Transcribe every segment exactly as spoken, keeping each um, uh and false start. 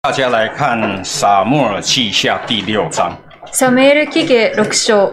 大家来看撒母耳记下第六章。 サムエル記下六章。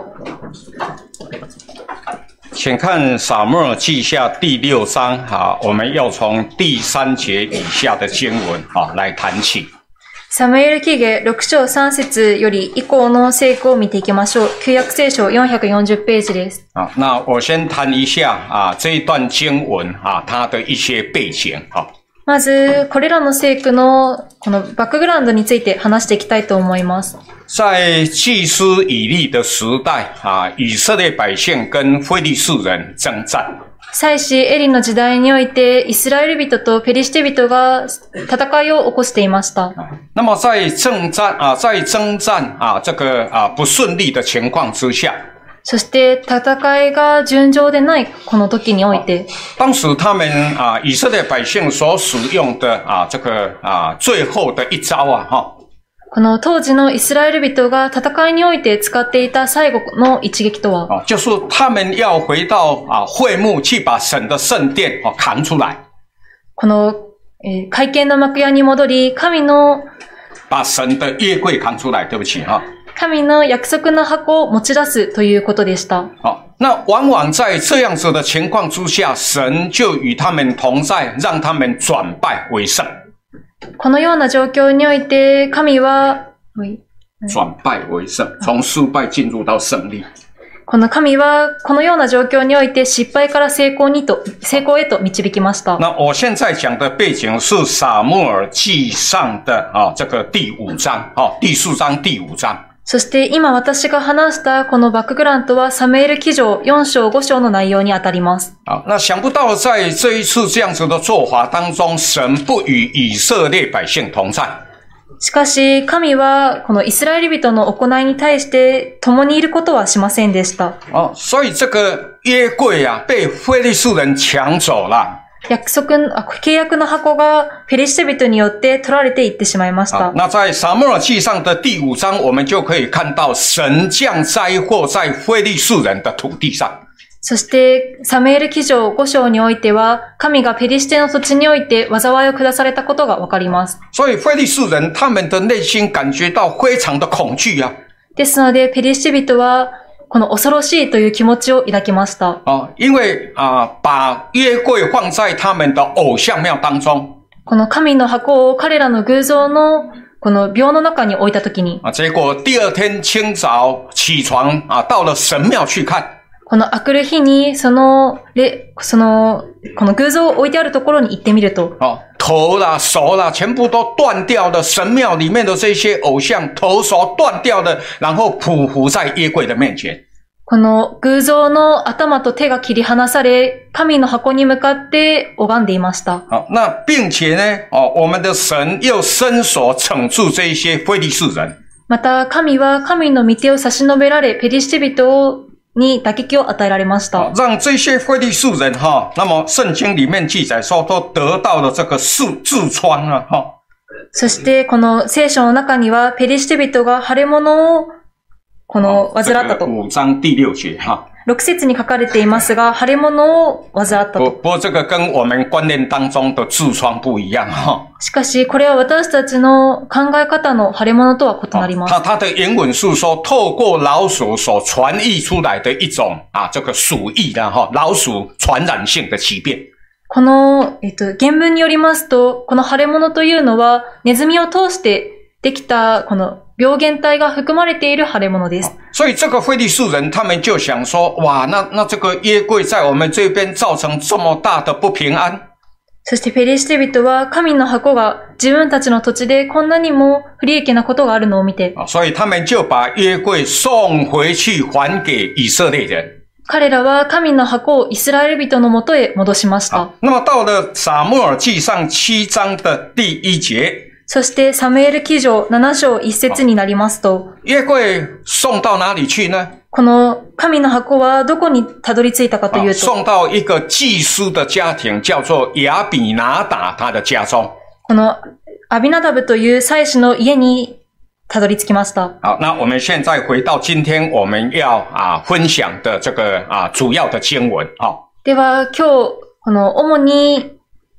请看撒母耳记下第六章，好，我们要从第三节以下的经文啊来谈起。 サムエル記下六章三節より以降の聖句を見ていきましょう。旧約聖書よんひゃくよんじゅうページです。 啊，那我先谈一下啊这一段经文啊它的一些背景哈。 まず、これらの聖句のこのバックグラウンドについて話していきたいと思います。 在祭司以利的时代啊，以色列百姓跟非利士人征战。 祭司エリの時代において、イスラエル人とペリシテ人が戦いを起こしていました。 那么在征战啊，在征战啊这个啊不顺利的情况之下。 そして戦いが順調でないこの時において、 当时他们啊以色列百姓所使用的啊这个啊最后的一招啊哈， この当時のイスラエル人が戦いにおいて使っていた最後の一撃とは、 啊就是他们要回到啊会幕去把神的圣殿啊扛出来， この、えー、会見の幕屋に戻り、神の把神的约柜扛出来，对不起哈。 神の約束の箱を持ち出すということでした。 好，那往往在这样子的情况之下，神就与他们同在，让他们转败为胜。 このような状況において、神は、 转败为胜，从失败进入到胜利。 この神は、このような状況において失敗から成功にと、成功へと導きました。 那我现在讲的背景是撒母耳记上的啊这个第五章啊第四章第五章。 そして今私が話したこのバックグラウンドはサムエル記上よん章ご章の内容にあたります。 好，那想不到在这一次这样子的做法当中，神不与以色列百姓同在。 しかし神はこのイスラエル人の行いに対して共にいることはしませんでした。 哦，所以这个约柜啊被非利士人抢走了。 約束の、契約の箱がペリシテ人によって取られていってしまいました。 那在撒母耳記上的第五章，我们就可以看到神降灾祸在非利士人的土地上。 そして、サムエル記上ご章においては、神がペリシテの土地において災いを下されたことがわかります。 所以非利士人他们的内心感觉到非常的恐惧啊。 ですので、ペリシテ人は、この恐ろしいという気持ちを抱きました。 啊，因为啊，把约柜放在他们的偶像庙当中。 この神の箱を彼らの偶像のこの廟の中に置いたときに、 啊，结果第二天清早起床啊，到了神庙去看。 この明くる日にそのレそのこの偶像を置いてあるところに行ってみると、 哦，头啦、手啦，全部都断掉了。神庙里面的这些偶像，头手断掉了，然后匍匐在约柜的面前。 この偶像の頭と手が切り離され、神の箱に向かって拝んでいました。 好，那并且呢，哦，我们的神又伸手惩治这一些非利士人。 また神は神の御手を差し伸べられ、ペリシテ人をに打撃を与えられました。 让这些非利士人哈，那么圣经里面记载说，都得到了这个痔痔疮啊哈。 そしてこの聖書の中にはペリシテ人が腫れ物をこの患ったと。 五章第六节哈。 六節に書かれていますが、腫れ物を患ったと。 不不过这个跟我们观念当中的痔疮不一样哈。 しかし、これは私たちの考え方の腫れ物とは異なります。 它它的原文是说，透过老鼠所传译出来的一种啊，这个鼠疫的哈，老鼠传染性的疾病。 この、えっと、原文によりますと、この腫れ物というのは、ネズミを通してできた、この病原体が含まれている腫れ物です。 所以这个非利士人他们就想说，哇，那那这个约柜在我们这边造成这么大的不平安。 そしてペリシテ人は神の箱が自分たちの土地でこんなにも不利益なことがあるのを見て、 所以他们就把约柜送回去还给以色列人。 彼らは神の箱をイスラエル人の元へ戻しました。 那么到了撒母耳記上七章的第一节。 そしてサムエル記上なな章一節になりますと、 約柜送到哪里去呢？ この神の箱はどこにたどり着いたかというと、 送到一个祭司的家庭，叫做亚比拿达他的家中。 このアビナダブという祭司の家にたどり着きました。 好，那我们现在回到今天我们要啊分享的这个啊主要的经文啊。 では今日この主に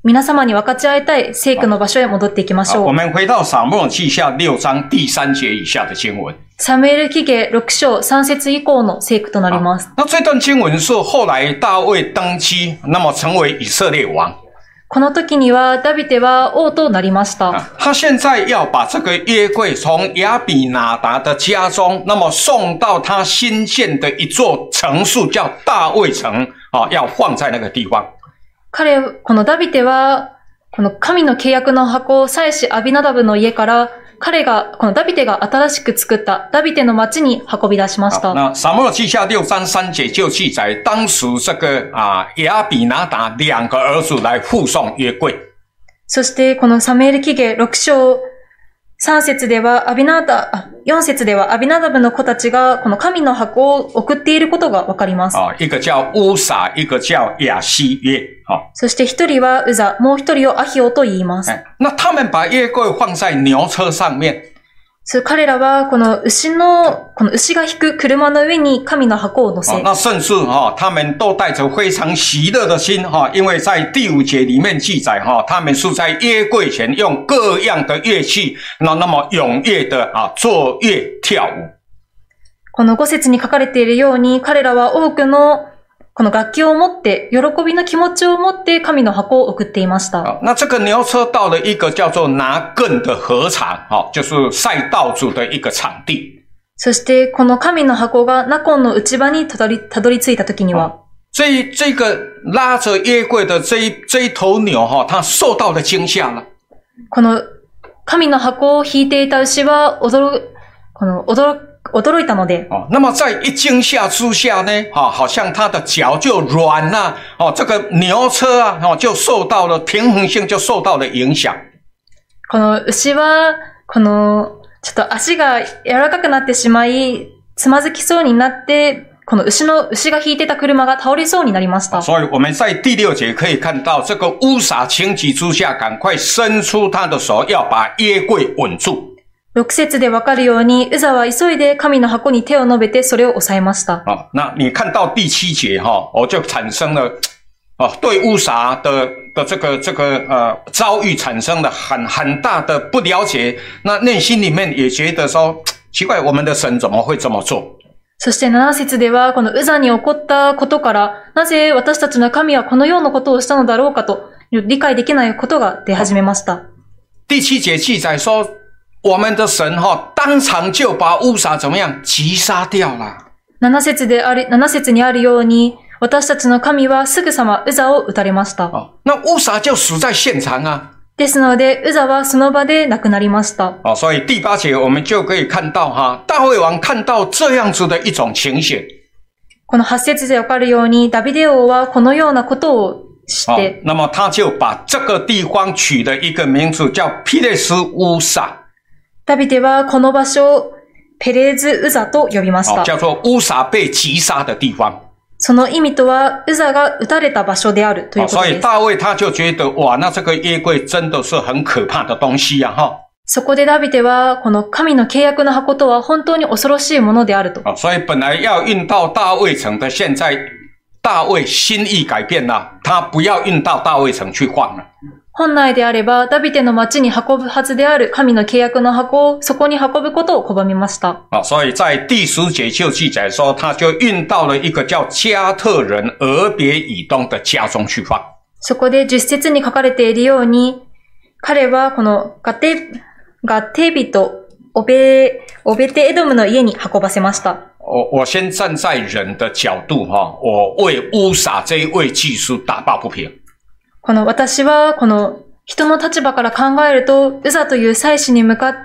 皆様に分かち合いたい聖句の場所へ戻っていきまし好，我ょう。 们回到撒母耳记下六章第三节以下的经文。 サムエル記下ろく章さん節以降の聖句となります。 那这段经文是后来大卫登基，那么成为以色列王。 この時にはダビデは王となりました。 啊，他现在要把这个约柜从亚比拿达的家中，那么送到他新建的一座城市，叫大卫城啊，要放在那个地方。 彼、このダビデは、この神の契約の箱を祭司アビナダブの家から、彼が、このダビデが新しく作ったダビデの町に運び出しまし好， た。 那撒母耳记下六章三节就记载，当时这个啊亚比拿达两个儿子来护送约柜。 そして、このサムエル記下ろく章さん節では、アビナダ、あよん節では、アビナダブの子たちが、この神の箱を送っていることがわかります。 啊，一个叫乌撒，一个叫亚西约。好， そして一人はウザ、もう一人をアヒオと言います。 哎，那他们把约柜放在牛车上面。 そう彼らは、この牛の、この牛が引く車の上に神の箱を乗せ。 哦，那甚至哈、哦，他们都带着非常喜乐的心哈、哦，因为在第五节里面记载哈、哦，他们是在约柜前用各样的乐器，那那么踊跃的啊作乐跳舞。 この五節に書かれているように、彼らは多くのこの楽器を持って、喜びの気持ちを持って神の箱を送っていました。 好，那这个牛车到了一个叫做拿更的禾场，好，就是赛道主的一个场地。 そして、この神の箱がナコンの内場にたどり、たどり着いた時には、 这这个拉着约柜的这一这一头牛哈，它受到了惊吓了。 この神の箱を引いていた牛は驚、この驚、驚いたので、 哦，那么在一惊吓之下呢，啊、哦，好像它的脚就软了，哦，这个牛车啊，哦，就受到了平衡性就受到了影响。 この牛は、この、ちょっと足が柔らかくなってしまい、つまずきそうになって、この牛の、牛が引いてた車が倒れそうになりました。 所以我们在第六节可以看到，这个乌撒情急之下，赶快伸出他的手，要把约柜稳住。 六節でわかるように、ウザは急いで神の箱に手を伸べてそれを押さえました。 啊，那你看到第七节哈，我就产生了啊，对乌撒的的这个这个呃遭遇产生了很很大的不了解，那内心里面也觉得说奇怪，我们的神怎么会这么做？ そして七節では、このウザに起こったことから、なぜ私たちの神はこのようなことをしたのだろうかと、理解できないことが出始めました。 第七节記載說，我們的神哈，當場就把烏撒怎麼樣擊殺掉了。 七節であり、七節にあるように、私たちの神はすぐさまウザを撃たれました。 哦，那烏撒就死在現場啊。 ですので、ウザはその場で亡くなりました。 哦，所以第八節我們就可以看到哈，大衛王看到這樣子的一種情形。 この八節でわかるように、ダビデ王はこのようなことを知って、 哦，那麼他就把這個地方取了一個名字，叫皮列斯烏撒。 ダビデはこの場所をペレーズ・ウザと呼びました。 哦，叫做烏撒被擊殺的地方。 その意味とは、ウザが撃たれた場所であるということです。 所以大衛他就覺得，哇，那這個約櫃真的是很可怕的東西啊，哈。 そこでダビデは、この神の契約の箱とは本当に恐ろしいものであると。 所以本来要運到大衛城的，現在大衛心意改變了，他不要運到大衛城去放了。 本來であれば、ダビデの町に運ぶはずである神の契約の箱をそこに運ぶことを拒みました。 啊，所以在第十節就記載說，他就運到了一個叫加特人俄別以東的家中去放。 そこで十節に書かれているように、彼はこのガテ、ガテビとオベ、オベテエドムの家に運ばせました。 我我先站在人的角度哈，我為烏撒這一位祭司打抱不平。 この私はこの人の立場から考えると、ウザという祭司に向かって、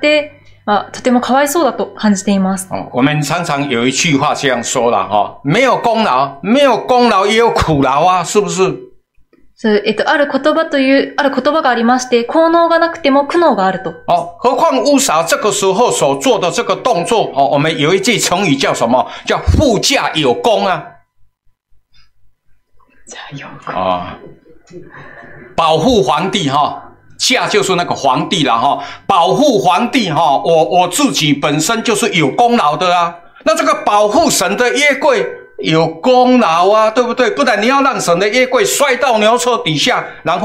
まあ、とてもかわいそうだと感じています。 我們常常有一句話這樣說了哈，沒有功勞，沒有功勞也有苦勞啊，是不是？ そう、えっと、ある言葉という、ある言葉がありまして、効能がなくても苦悩があると。 哦，何況烏撒這個時候所做的這個動作，哦，我們有一句成語叫什麼？叫護駕有功啊。 駕有功啊。保護皇帝哈，駕就是那個皇帝啦哈，保護皇帝哈，我我自己本身就是有功勞的啊。那這個保護神的約櫃有功勞啊，對不對？不然你要讓神的約櫃摔到牛車底下，然後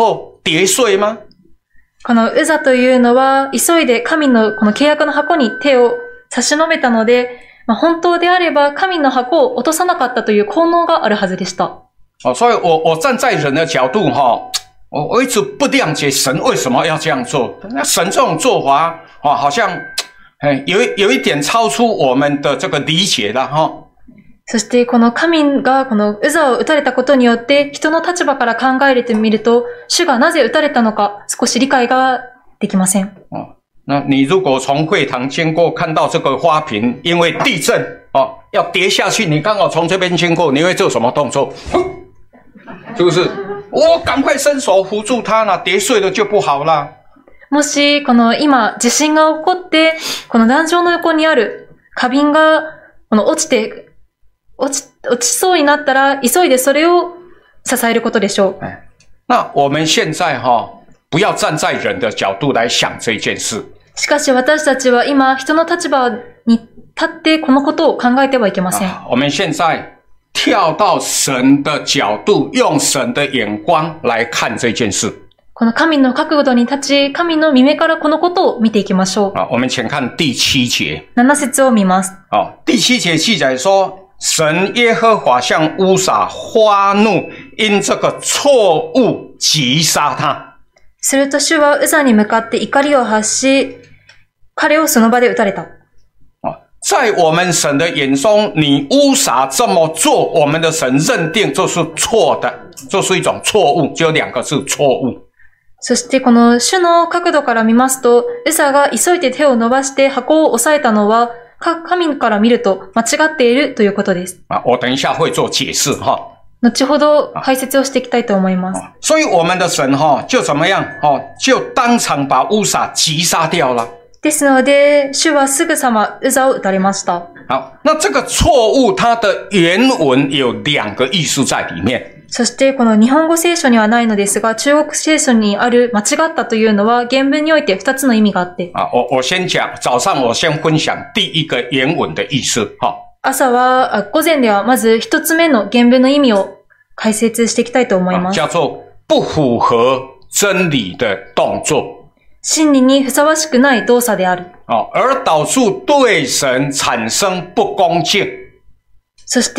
跌碎吗？ このウザというのは、急いで神のこの契約の箱に手を差し伸べたので、まあ、本当であれば神の箱を落とさなかったという効能があるはずでした。 哦，所以我我站在人的角度哈，我我一直不谅解神为什么要这样做。那神这种做法啊，好像哎有有一点超出我们的这个理解了哈。 そしてこの神がこのウザを打たれたことによって人の立場から考えてみると、主がなぜ打たれたのか少し理解ができません。 哦，那你如果从会堂经过，看到这个花瓶因为地震哦要跌下去，你刚好从这边经过，你会做什么动作？是不是？我赶快伸手扶住它了，跌碎了就不好了。 もしこの今地震が起こって、この壇上の横にある花瓶がこの落ちて落ち、落ちそうになったら、急いでそれを支えることでしょう。 那我们现在哈，不要站在人的角度来想这件事。 しかし私たちは今、人の立場に立ってこのことを考えてはいけません。 我们现在跳到神的角度，用神的眼光来看这件事。 この神の角度に立ち、神の耳からこのことを見ていきましょう。 啊，我们请看第七节。 七節を見ます。 啊，第七节记载说。神耶和华向乌撒发怒，因这个错误击杀他。 すると主はウザに向かって怒りを発し、彼をその場で撃たれた。 在我们神的眼中，你乌撒这么做，我们的神认定这是错的，这是一种错误，就两个字错误。 そしてこの主の角度から見ますと、ウザが急いで手を伸ばして箱を押さえたのは、神から見ると間違っているということです。 啊，我等一下会做解释哈。 後ほど解説をしていきたいと思います。 所以我们的神哈就怎么样哈，就当场把乌撒击杀掉了。 ですので、主はすぐさまウザを撃たれました。 好，那这个错误它的原文有两个意思在里面。 そしてこの日本語聖書にはないのですが、中国聖書にある間違ったというのは原文において二つの意味があって。 啊，我我先讲，早上我先分享第一个原文的意思哈。 朝は、午前ではまず一つ目の原文の意味を解説していきたいと思います。 叫做不符合真理的动作。 真理にふさわしくない動作である。 啊，而导致对神产生不恭敬。 そして、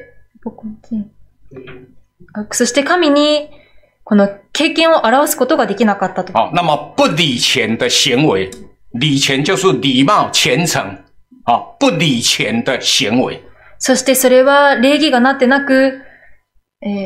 不恭敬。そして神にこの経験を表すことができなかったと。 好，那么不礼虔的行为，礼虔就是礼貌、虔诚。好，不礼虔的行为。 そしてそれは礼儀がなってなく、えー、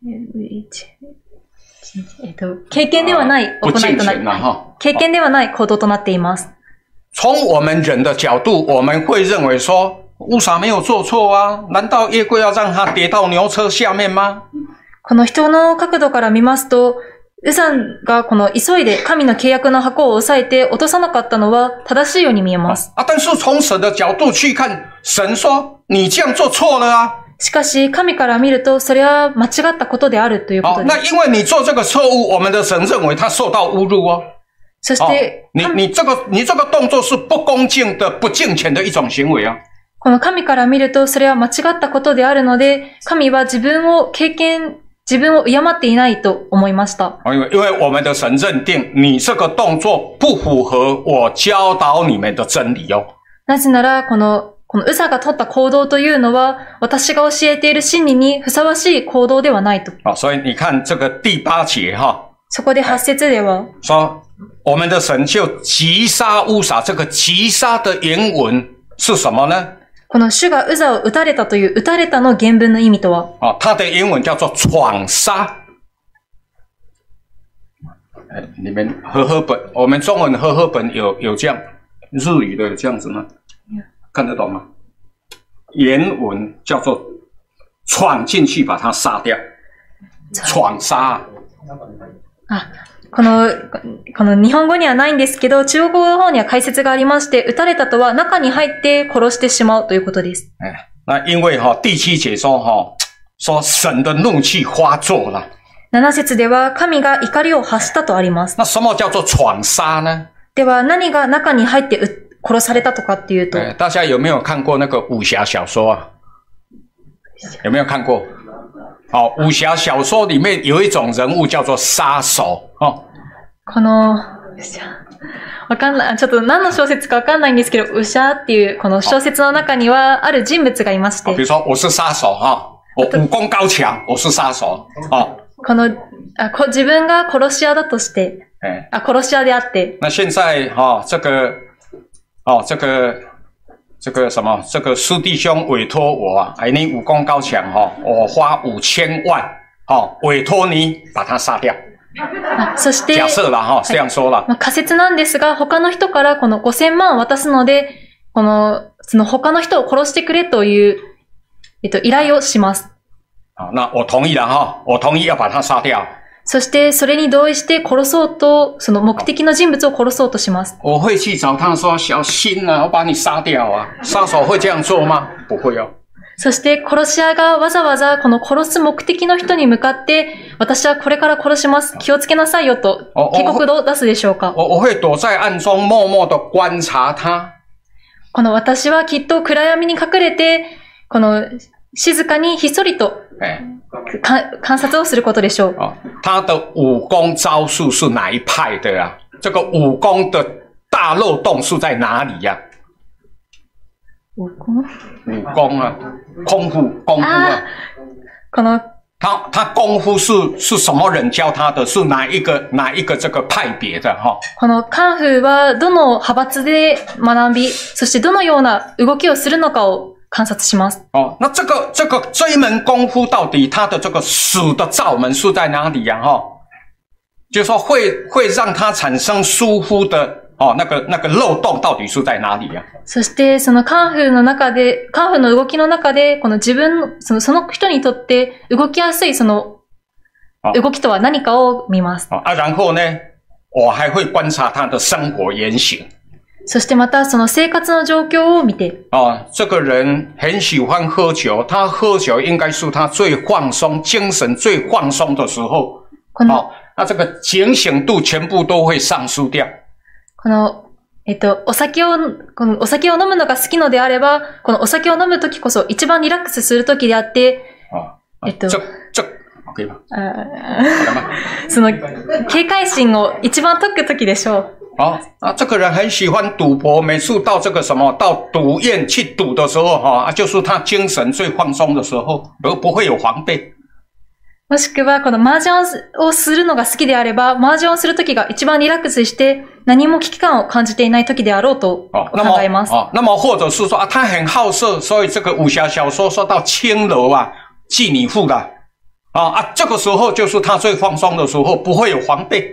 えっと、経験ではない行いとなり、経験ではない行動となっています。 从我们人的角度，我们会认为说。乌撒没有做错啊，难道耶柜要让他跌到牛车下面吗？ この人の角度から見ますと、ウザがこの急いで神の契約の箱を押さえて落とさなかったのは正しいように見えます。 啊，但是从神的角度去看，神说你这样做错了啊。 しかし神から見るとそれは間違ったことであるということです。 那因为你做这个错误，我们的神认为他受到侮辱哦。 そして、 你你这个你这个动作是不恭敬的、不敬虔的一种行为啊。 この神から見るとそれは間違ったことであるので、神は自分を経験、自分を敬っていないと思いました。 因为因为我们的神认定你这个动作不符合我教导你们的真理哦。 なぜならこのこのウザが取った行動というのは私が教えている真理にふさわしい行動ではないと。 啊，所以你看这个第八节哈。 そこで八節では说我们的神就击杀乌撒，这个击杀的原文是什么呢？ この主がウザを撃たれたという撃たれたの原文の意味とは？ 啊，它的原文叫做闯杀。你们和合本，我们中文和合本有有这样，日语的有这样子吗？看得懂吗？原文叫做闯进去把它杀掉，闯杀。 あ、この、この日本語にはないんですけど、中国語の方には解説がありまして、撃たれたとは中に入って殺してしまうということです。 哎，那因为哈、哦、第七节说哈、哦，说神的怒气发作了。 七節では神が怒りを発したとあります。 那什么叫做闯杀呢？ では何が中に入って殺されたとかっていうと、 哎，大家有没有看过那个武侠小说啊？有没有看过？ 哦，武侠小说里面有一种人物叫做杀手哦。 この、わかんない、ちょっと何の小説かわかんないんですけど、武者っていうこの小説の中にはある人物がいまして。 比如说我是杀手哈，我武功高强，我是杀手啊。 このあこ自分が殺し屋だとして、 哎， あ殺し屋であって。 那现在哈、哦，这个哦，这个这个什么，这个师弟兄委托我啊，哎，你武功高强哈、哦，我花五千万哦，委托你把他杀掉。 そして、 假設啦哈、哦，这样说了。 まあ、仮説なんですが、他の人からこのごせんまん渡すので、この、その他の人を殺してくれという、えっと、依頼をします。 好，那我同意了哈，我同意要把他杀掉。 そして、それに同意して殺そうと、その目的の人物を殺そうとします。 我会去找他说：“小心啊，我把你殺掉啊！”殺手会这样做吗？不会哦。 そして、殺し屋がわざわざこの殺す目的の人に向かって、私はこれから殺します。気をつけなさいよと、警告を出すでしょうか。 我我会躲在暗中默默地观察他。 この私はきっと暗闇に隠れて、この静かにひっそりと、観察をすることでしょう。 他的武功招数是哪一派的啊？这个武功的大漏洞是在哪里呀、啊？ 武功？ 武功啊，功夫，功夫啊。 この他他功夫是是什么人教他的？是哪一个哪一个这个派别的哈？ このカンフーはどの派閥で学び、そしてどのような動きをするのかを観察します。 哦，那这个这个这一门功夫到底它的这个死的罩门是在哪里呀、啊？哈，就是说会会让它产生疏忽的哦，那个那个漏洞到底是在哪里呀、啊？ そしてそのカンフーの中で、カンフーの動きの中で、この自分そのその人にとって動きやすいその動きとは何かを見ます。 啊，然后呢，我还会观察他的生活言行。 そしてまたその生活の状況を見て。 哦，这个人很喜欢喝酒，他喝酒应该是他最放松、精神最放松的时候。哦，那这个警醒度全部都会丧失掉。 このえっとお酒をこのお酒を飲むのが好きのであれば、このお酒を飲むときこそ一番リラックスするときであって、えっと这这可以吗？ その警戒心を一番解くときでしょう。 哦，啊，这个人很喜欢赌博，每次到这个什么到赌院去赌的时候，哈、啊，就是他精神最放松的时候，而不会有防备。 もしくは、この麻雀をするのが好きであれば、麻雀をするときが一番リラックスして、何も危機感を感じていないときであろうと考えます。 哦，那么或者是说啊，他很好色，所以这个武侠小说说到青楼啊，妓女妇的啊啊，这个时候就是他最放松的时候，不会有防备。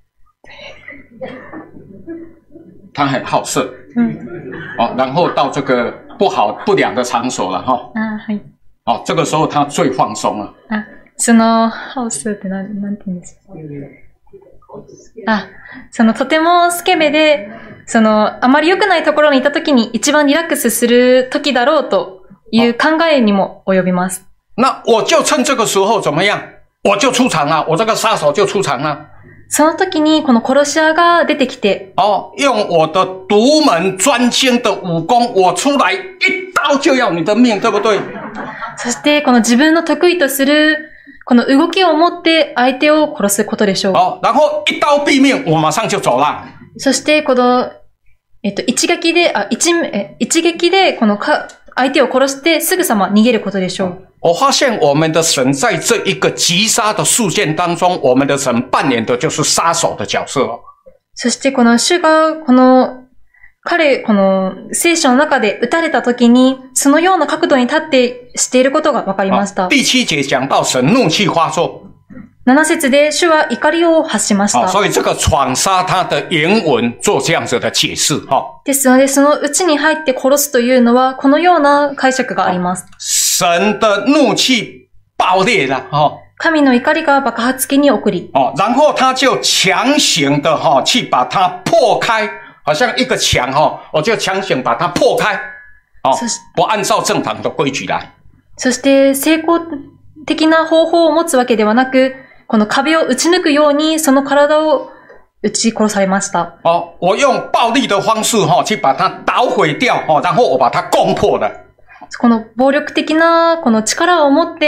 他很好色，嗯，哦，然后到这个不好不良的场所了哈， 啊，はい， 哦，这个时候他最放松了。 啊，そのハウスってなんなんて言うんですか？あ、そのとてもスケベで、そのあまり良くないところにいたときに一番リラックスする時だろうという考えにも及びます。 那我就趁这个时候怎么样？我就出场了，我这个杀手就出场了。 その時にこの殺し屋が出てきて、 哦，用我的独门专精的武功，我出来一刀就要你的命，对不对？ そしてこの自分の得意とするこの動きを持って相手を殺すことでしょう。 哦，然后一刀毙命，我马上就走了。 そしてこのえっと一撃であ一え一撃でこのか相手を殺してすぐさま逃げることでしょう。 我发现我们的神在这一个击杀的事件当中，我们的神扮演的就是杀手的角色。 そしてこの主がこの彼この聖書の中で撃たれた時にそのような角度に立ってしていることが分かりました。 第七节讲到神怒气发作。 七節で主は怒りを発しました。 所以这个闯杀他的原文做这样子的解释。 ですので、その内に入って殺すというのはこのような解釈があります。 神的怒气爆裂了。 神の怒りが爆発期に起こり。 然后他就強行的去把它破開，好像一個牆，我就強行把它破開，不按照正常的規矩來。 そして成功的な方法を持つわけではなく、この壁を打ち抜くようにその体を打ち殺されました。 哦，我用暴力的方式去把它捣毁掉，然后我把它攻破了。 この暴力的なこの力を持って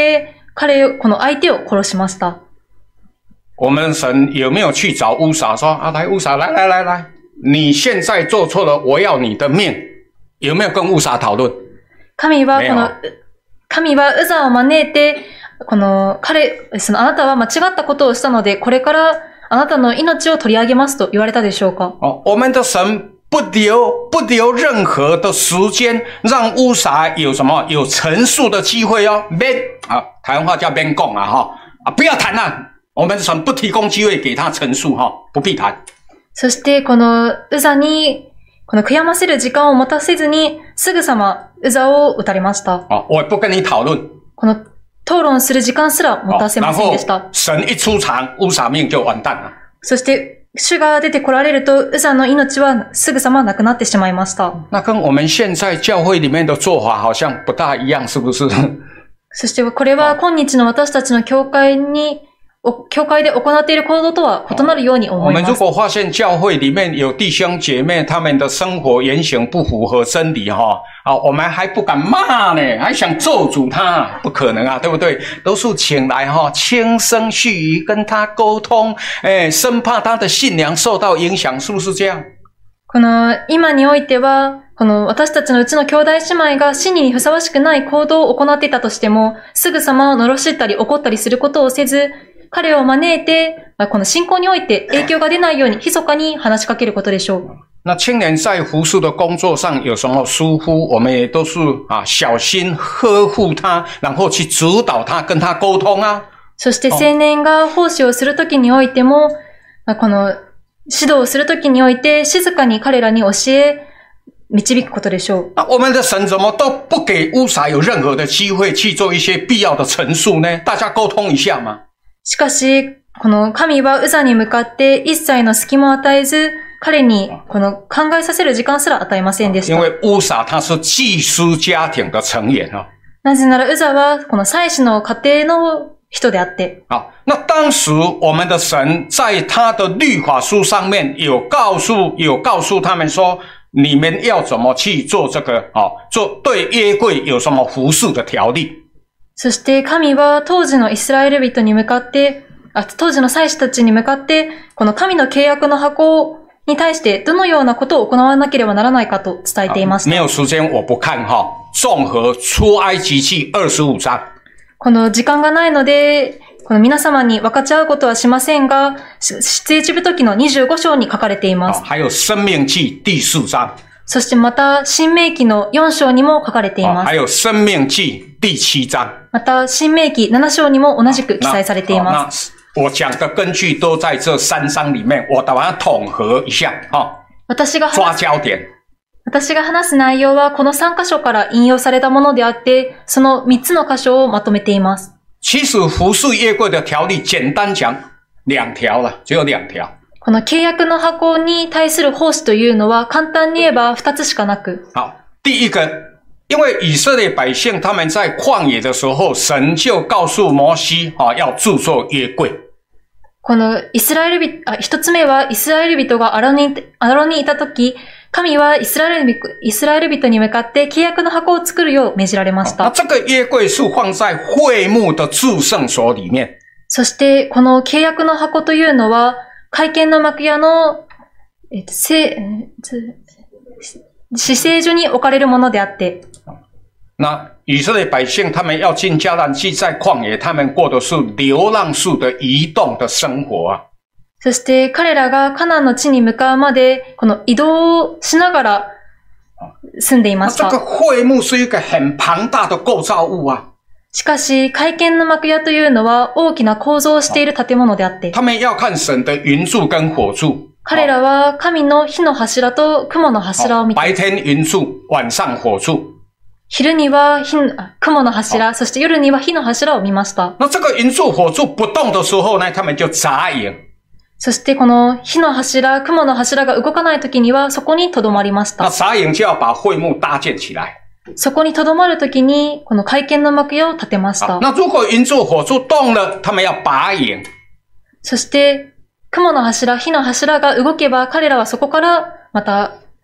彼を、この相手を殺しました。 我们神有没有去找乌撒说啊，来乌撒，来来来来，你现在做错了，我要你的命。有没有跟乌撒讨论？ 神はこの、神はウザを招いて、この彼、そのあなたは間違ったことをしたので、これからあなたの命を取り上げますと言われたでしょうか？ 哦，我们的神不留不留任何的时间，让乌撒有什么有陈述的机会哦。免啊，台湾话叫免讲啊哈啊，不要谈了。我们神不提供機會給他陳述哈，不必談。 そしてこのウザにこの悔やませる時間を持たせずにすぐさまウザを撃たれました。 啊，我也不跟你討論。 この討論する時間すら持たせませんでした。 神一出場，烏撒命就完蛋了。 そして主が出てこられるとウザの命はすぐさまなくなってしまいました。 那跟我们現在教會裡面的做法好像不大一樣，是不是？ そしてこれは今日の私たちの教会に教会で行っている行動とは異なるように思います。 我们如果发现教会里面有弟兄姐妹，他们的生活言行不符合真理哈，啊，我们还不敢骂呢，还想咒诅他，不可能啊，对不对？都是请来哈，轻声细语跟他沟通，哎，生怕他的信仰受到影响，是不是这样？ この今においては、この私たちのうちの兄弟姉妹が真理にふさわしくない行動を行っていたとしても、すぐさま罵ったり怒ったりすることをせず、彼を招いて、この信仰において影響が出ないように密かに話しかけることでしょう。 那青年在服事的工作上有什么疏忽，我们也都是啊小心呵護他，然后去指導他，跟他溝通啊。 そして青年が奉仕をするときにおいても、この指導をするときにおいて静かに彼らに教え、導くことでしょう。 啊，我们的神怎么都不给烏撒有任何的機會去做一些必要的陳述呢？大家溝通一下嘛。 しかし、この神はウザに向かって一切の隙も与えず、彼にこの考えさせる時間すら与えませんでした。 因为烏撒他是祭司家庭的成員啊。 なぜならウザはこの祭司の家庭の人であって。 啊，那当时我们的神在他的律法書上面有告訴有告訴他們說，你們要怎麼去做這個啊？做對約櫃有什麼服事的條例？ そして神は当時のイスラエル人に向かって、あ、当時の祭司たちに向かって、この神の契約の箱に対してどのようなことを行わなければならないかと伝えていました。 没有時間我不看哈。綜合出埃及記二十五章。 この時間がないので、この皆様に分かち合うことはしませんが、出エジプト記のにじゅうご章に書かれています。 還有申命記第四章。 そしてまた、新明記のよん章にも書かれています。 還有申命記第七章。 また、新明記なな章にも同じく記載されています。 我講的根據都在這三章裡面，我把它統合一下， 私が抓焦點。 私が話す內容はこのさん箇所から引用されたものであって、そのみっつの箇所をまとめています。 其實服事約櫃的條例簡單講兩條了，只有兩條。 この契約の箱に対する奉仕というのは簡単に言えばふたつしかなく。 好，第一個，因為以色列百姓他們在曠野的時候，神就告訴摩西啊，要著作約櫃。 このイスラエル人、あ、一つ目はイスラエル人がアロに、アロにいたとき、神はイスラエル、イスラエル人に向かって契約の箱を作るよう命じられました。 那這個約櫃是放在會幕的至聖所裡面。 そしてこの契約の箱というのは会見の幕屋の、えっと、せ、至聖所に置かれるものであって。 那以色列百姓他們要進迦南地，在曠野，他們過的是流浪式的移動的生活啊。 そして彼らがカナンの地に向かうまで、この移動しながら住んでいました。 這個會幕是一個很龐大的構造物啊。 しかし、会見の幕屋というのは大きな構造をしている建物であって。 他們要看神的雲柱跟火柱。 彼らは神の火の柱と雲の柱を見て。 白天雲柱、晚上火柱。 昼には火、雲の柱、そして夜には火の柱を見ました。 那這個雲柱、火柱不動的時候呢，他們就紮營。 そしてこの火の柱、雲の柱が動かないときにはそこに留まりました。 那紮營就要把會幕搭建起來。 そこに留まるときにこの会見の幕屋を建てました。 那如果雲柱、火柱動了，他們要拔營。 そして雲の柱、火の柱が動けば彼らはそこからまた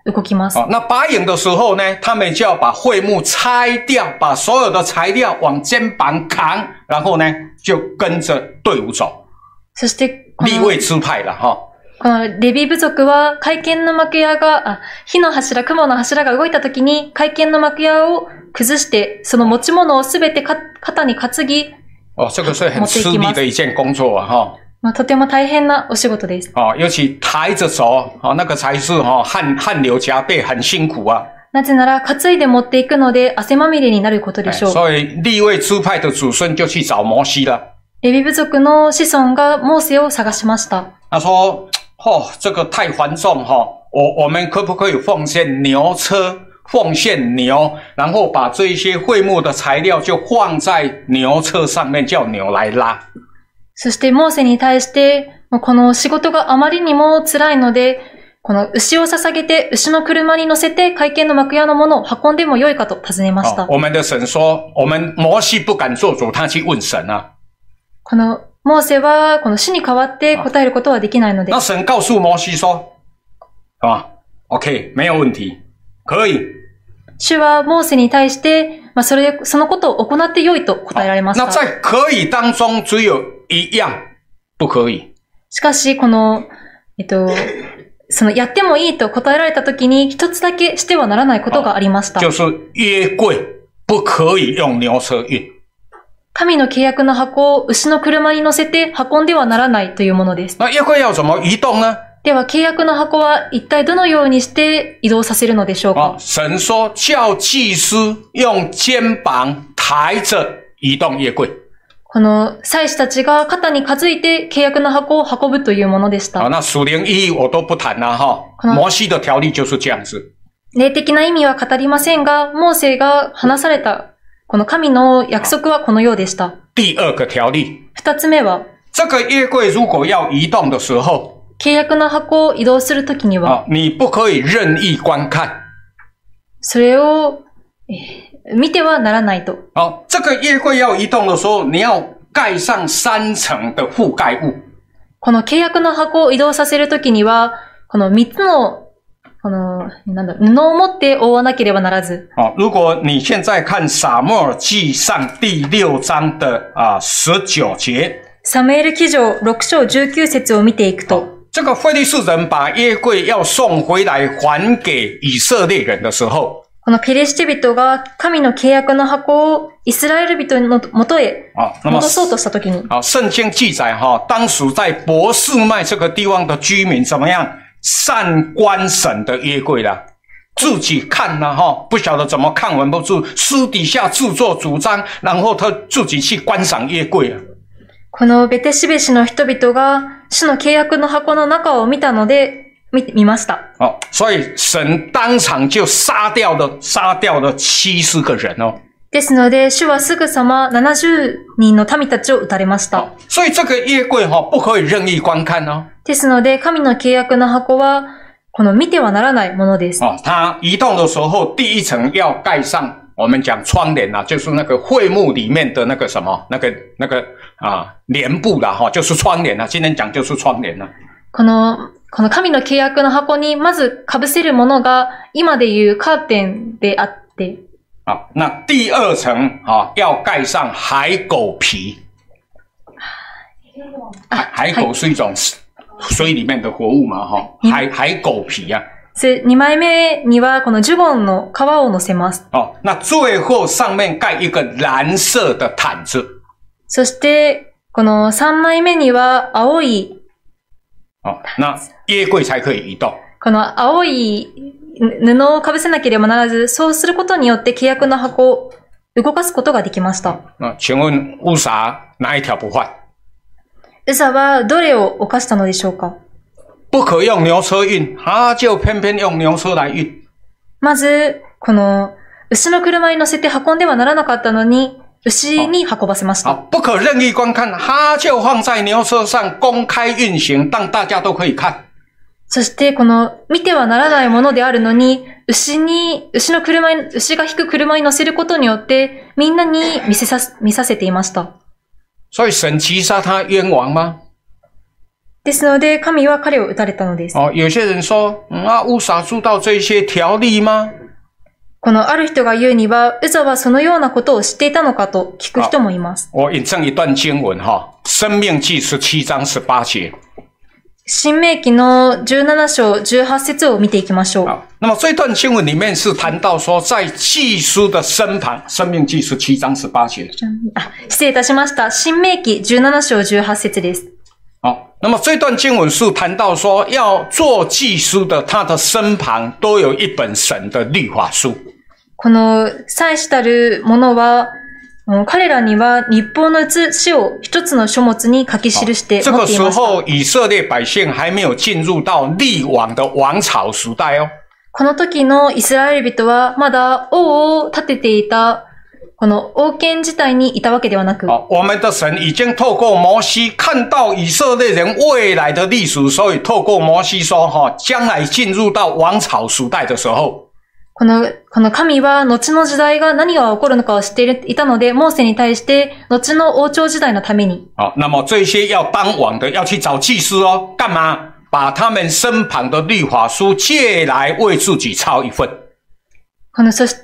動きます。 啊，那拔营的时候呢，他们就要把会幕拆掉，把所有的材料往肩膀扛，然后呢就跟着队伍走。 そしてこ立の、 位支派了哈。 このレビ部族は会見の幕屋が、あ、火の柱、雲の柱が動いた時に会見の幕屋を崩して、その持ち物をすべてか肩に担ぎ、 哦，这个是很吃力的一件工作啊哈。 まあ、とても大変なお仕事です。 哦，尤其抬着走，哦，那个才是哈、哦、汗汗流浃背，很辛苦啊。 なぜなら担いで持っていくので汗まみれになることでしょう。 所以利未支派的子孙就去找摩西了。 レビ部族の子孫がモーセを探しました。 他说：“哦，这个太繁重哈、哦，我我们可不可以奉献牛车？”奉献牛，然后把这一些会幕的材料就放在牛车上面，叫牛来拉。 そしてモーセに対して、この仕事があまりにも辛いので、この牛を捧げて、牛の車に乗せて会見の幕屋のものを運んでもよいかと尋ねました。 我们的神说，我们摩西不敢做主，他去问神啊。 このモーセは、この主に代わって答えることはできないので。 那神告诉摩西说，啊 ，OK， 没有问题。可以。 主はモーセに対して、まあ、それ、そのことを行ってよいと答えられました。 那在可以当中只有一样不可以。 しかし、この、えっと、その、やってもいいと答えられたときに、一つだけしてはならないことがありました。 就是約櫃不可以用牛車運。 神の契約の箱を牛の車に乗せて運んではならないというものです。 那約櫃要怎么移动呢？ では、契約の箱は一体どのようにして移動させるのでしょうか？ 神说，叫祭司用肩膀抬着移动約櫃。 この祭司たちが肩に担いで契約の箱を運ぶというものでした。 好，那属灵意义我都不谈了哈。摩西的条例就是这样子。 霊的な意味は語りませんが、モーセが話されたこの神の約束はこのようでした。 第二个条例。 二つ目は、 这个約櫃如果要移動的时候。 契約の箱を移動するときには、 你不可以任意观看。 それを、えー、見てはならないと。 好，这个約櫃要移動的时候，你要蓋上三層的覆蓋物。 この契約の箱を移動させるときには、この三つの、この、なんだ、布を持って覆わなければならず。 好，如果你现在看撒母耳記上第六章的啊十九節。 サムエル記上六章十九節を見ていくと。 这个非利士人把約櫃要送回来還給以色列人的時候， このペリシテ人が神の契約の箱をイスラエル人の元へ戻そうとしたときに。 啊，聖經記載哈，當時在伯示麥這個地方的居民怎麼樣善觀神的約櫃啦？自己看啦哈，不曉得怎麼看文不住，私底下自作主張，然後他自己去觀賞約櫃啊。 このベテシベシの人々が主の契約の箱の中を見たので見見ました。 哦，所以神当場就殺掉了殺掉了七十個人哦。 ですので主はすぐさまななじゅうにんの民たちを撃たれました。 所以这个約櫃哈不可以任意觀看哦。 ですので神の契約の箱はこの見てはならないものです。 哦，它移動的時候第一層要蓋上。我們講窗簾啊，就是那個會幕裡面的那個什麼，那個那個啊簾布啦，哈，就是窗簾啊。今天講就是窗簾啊。 このこの神の契約の箱にまず被せるものが今でいうカーテンであって。 啊，那第二層啊要蓋上海狗皮。海海狗是一種水裡面的活物嘛，哈，海海狗皮啊。 二枚目にはこのジュゴンの皮を乗せます。 哦，那最後上面蓋一個藍色的毯子。 そして、この三枚目には青い。 哦，那約櫃才可以移動。 この青い布を被せなければならず、そうすることによって契約の箱を動かすことができました。 那請問烏撒哪一條不犯？ 烏撒はどれを犯したのでしょうか？ 不可用牛車運，他就偏偏用牛車來運。 まず、この、牛の車に乗せて運んではならなかったのに、牛に運ばせました。 不可任意觀看，他就放在牛車上公開運行，讓大家都可以看。 そして、この、見てはならないものであるのに、牛に、牛の車に、牛が引く車に乗せることによって、みんなに見せさ、見させていました。 所以神擊殺他冤枉嗎？ ですので、神は彼を撃たれたのです。 哦，有些人说，嗯啊，乌撒知道这些条例吗？ このある人が言うには、ウザはそのようなことを知っていたのかと聞く人もいます。 我引证一段经文哈，《申命记》十七章十八节。 新明記のじゅうなな章じゅうはち節を見ていきましょう。 好，那么这段经文里面是谈到说，在祭司的身旁，《申命记》十七章十八节。 あ、失礼いたしました。新明記じゅうなな章じゅうはち節です。 好，那么这段经文是談到說，要做祭司的，他的身旁都有一本神的律法書。 この祭司たる者は、彼らには日報の写しを一つの書物に書き記して持っていました。 這個時候，以色列百姓還沒有進入到立王的王朝時代哦。 この時のイスラエル人はまだ王を立てていたこの王権自体にいたわけではなく、 我們的神已經透過摩西看到以色列人未來的歷史，所以透過摩西說，哈，將來進入到王朝時代的時候， この、この神は後の時代が何が起こるのかを知っていたので、モーセに対して後の王朝時代のために。 好，那麼這些要當王的要去找祭司哦，幹嘛？把他們身旁的律法書借來為自己抄一份。 この、そして、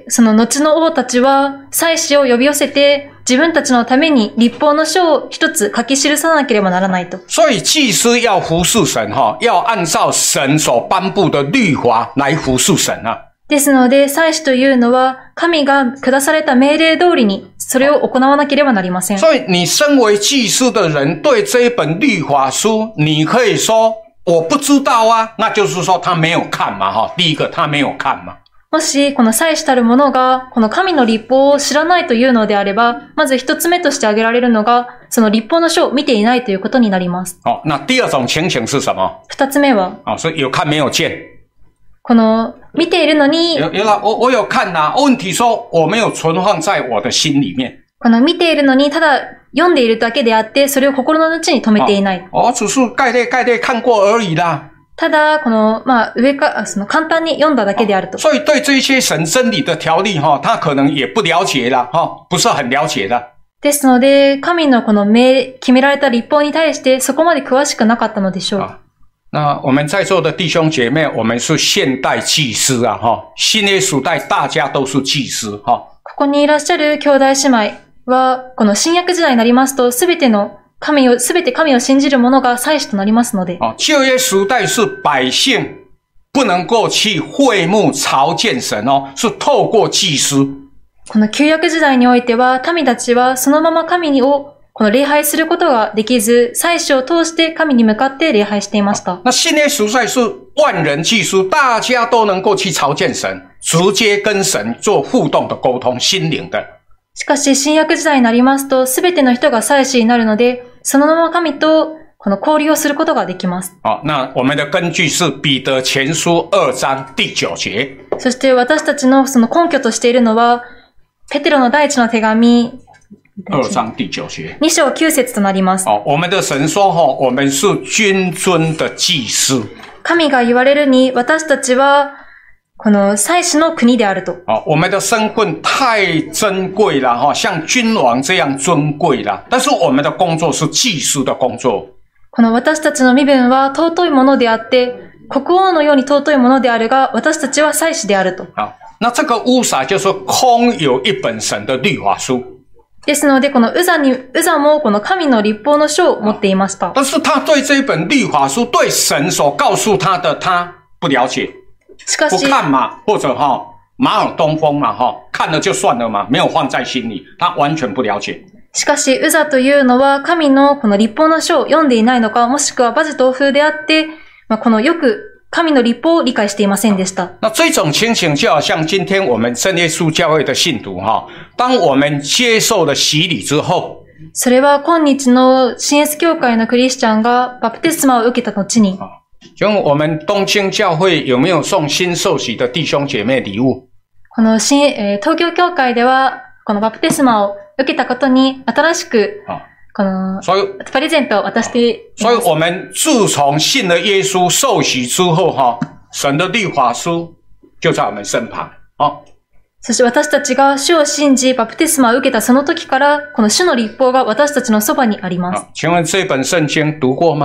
その後の王たちは、祭司を呼び寄せて、自分たちのために律法の書を一つ書き記さなければならないと。 所以祭司要服侍神哈，要按照神所頒布的律法來服侍神啊。 ですので、祭司というのは、神が下された命令通りに、それを行わなければなりません。 所以你身為祭司的人，對這一本律法書，你可以說我不知道啊，那就是說他沒有看嘛哈。第一個他沒有看嘛。 もし、この祭司たる者が、この神の律法を知らないというのであれば、まず一つ目として挙げられるのが、その律法の書を見ていないということになります。 哦，那第二種情形是什麼？ 二つ目は、 哦，所以有看沒有見。 この、見ているのに、 有有啦，我我有看呐、啊，問題說我沒有存放在我的心裡面。 この見ているのに、ただ読んでいるだけであって、それを心の内に留めていない。 哦，只是概略概略看過而已啦。 ただ、この、まあ、上か、その簡単に読んだだけであると。 所以对这些神真理的条例哈，他可能也不了解啦，哈，不是很了解的。 ですので、神のこの命、決められた律法に対してそこまで詳しくなかったのでしょう。 那我们在座的弟兄姐妹，我们是现代祭司啊，哈，新约时代大家都是祭司哈。 ここにいらっしゃる兄弟姉妹は、この新約時代になりますと、すべての神を、すべて神を信じる者が祭司となりますので。 啊，旧約時代是百姓不能夠去會幕朝見神哦，是透過祭司。 この旧約時代においては、民たちはそのまま神をこの礼拝することができず、祭司を通して神に向かって礼拝していました。 那新約時代是萬人祭司，大家都能夠去朝見神，直接跟神做互動的溝通，心靈的。 しかし、新約時代になりますと、すべての人が祭司になるので、そのまま神とこの交流をすることができます。 好，那我們的根據是彼得前書二章第九節。 そして私たちのその根拠としているのは、ペテロの第一の手紙、 二章第九節。 二章九節となります。 好，我們的神說哈，我們是君尊的祭司。 神が言われるに、私たちは、この祭司の国であると。 啊，我們的身份太珍貴了哈，像君王這樣尊貴了。但是我們的工作是祭司的工作。 この私たちの身分は尊いものであって、国王のように尊いものであるが、私たちは祭司であると。 好，那這個烏撒就是空有一本神的律法書。 ですので、このウザに、ウザもこの神の律法の書を持っていました。 但是他對這一本律法書，對神所告訴他的，他不了解。 しかし、 不看嘛，或者哈、哦、馬耳東風嘛，哈、哦、看了就算了嘛，沒有放在心裡，他完全不了解。 しかし、ウザというのは神のこの律法の書を読んでいないのか、もしくはバジ豆腐であって、まあ、このよく神の律法を理解していませんでした。 那這種情形就好像今天我們真耶穌教會的信徒哈，當我們接受了洗禮之後， それは今日の新越教會のクリスチャンがバプテスマを受けた後に、 就我們東京教會有沒有送新受洗的弟兄姐妹禮物？ この新、えー、東京教會では、このバプテスマを受けたことに新しく、この、プレゼントを渡しています。 所以我們自從信了耶穌受洗之後哈，神的律法書就在我們身旁。 そして私たちが主を信じ、バプテスマを受けたその時から、この主の律法が私たちのそばにあります。 請問這本聖經讀過嗎？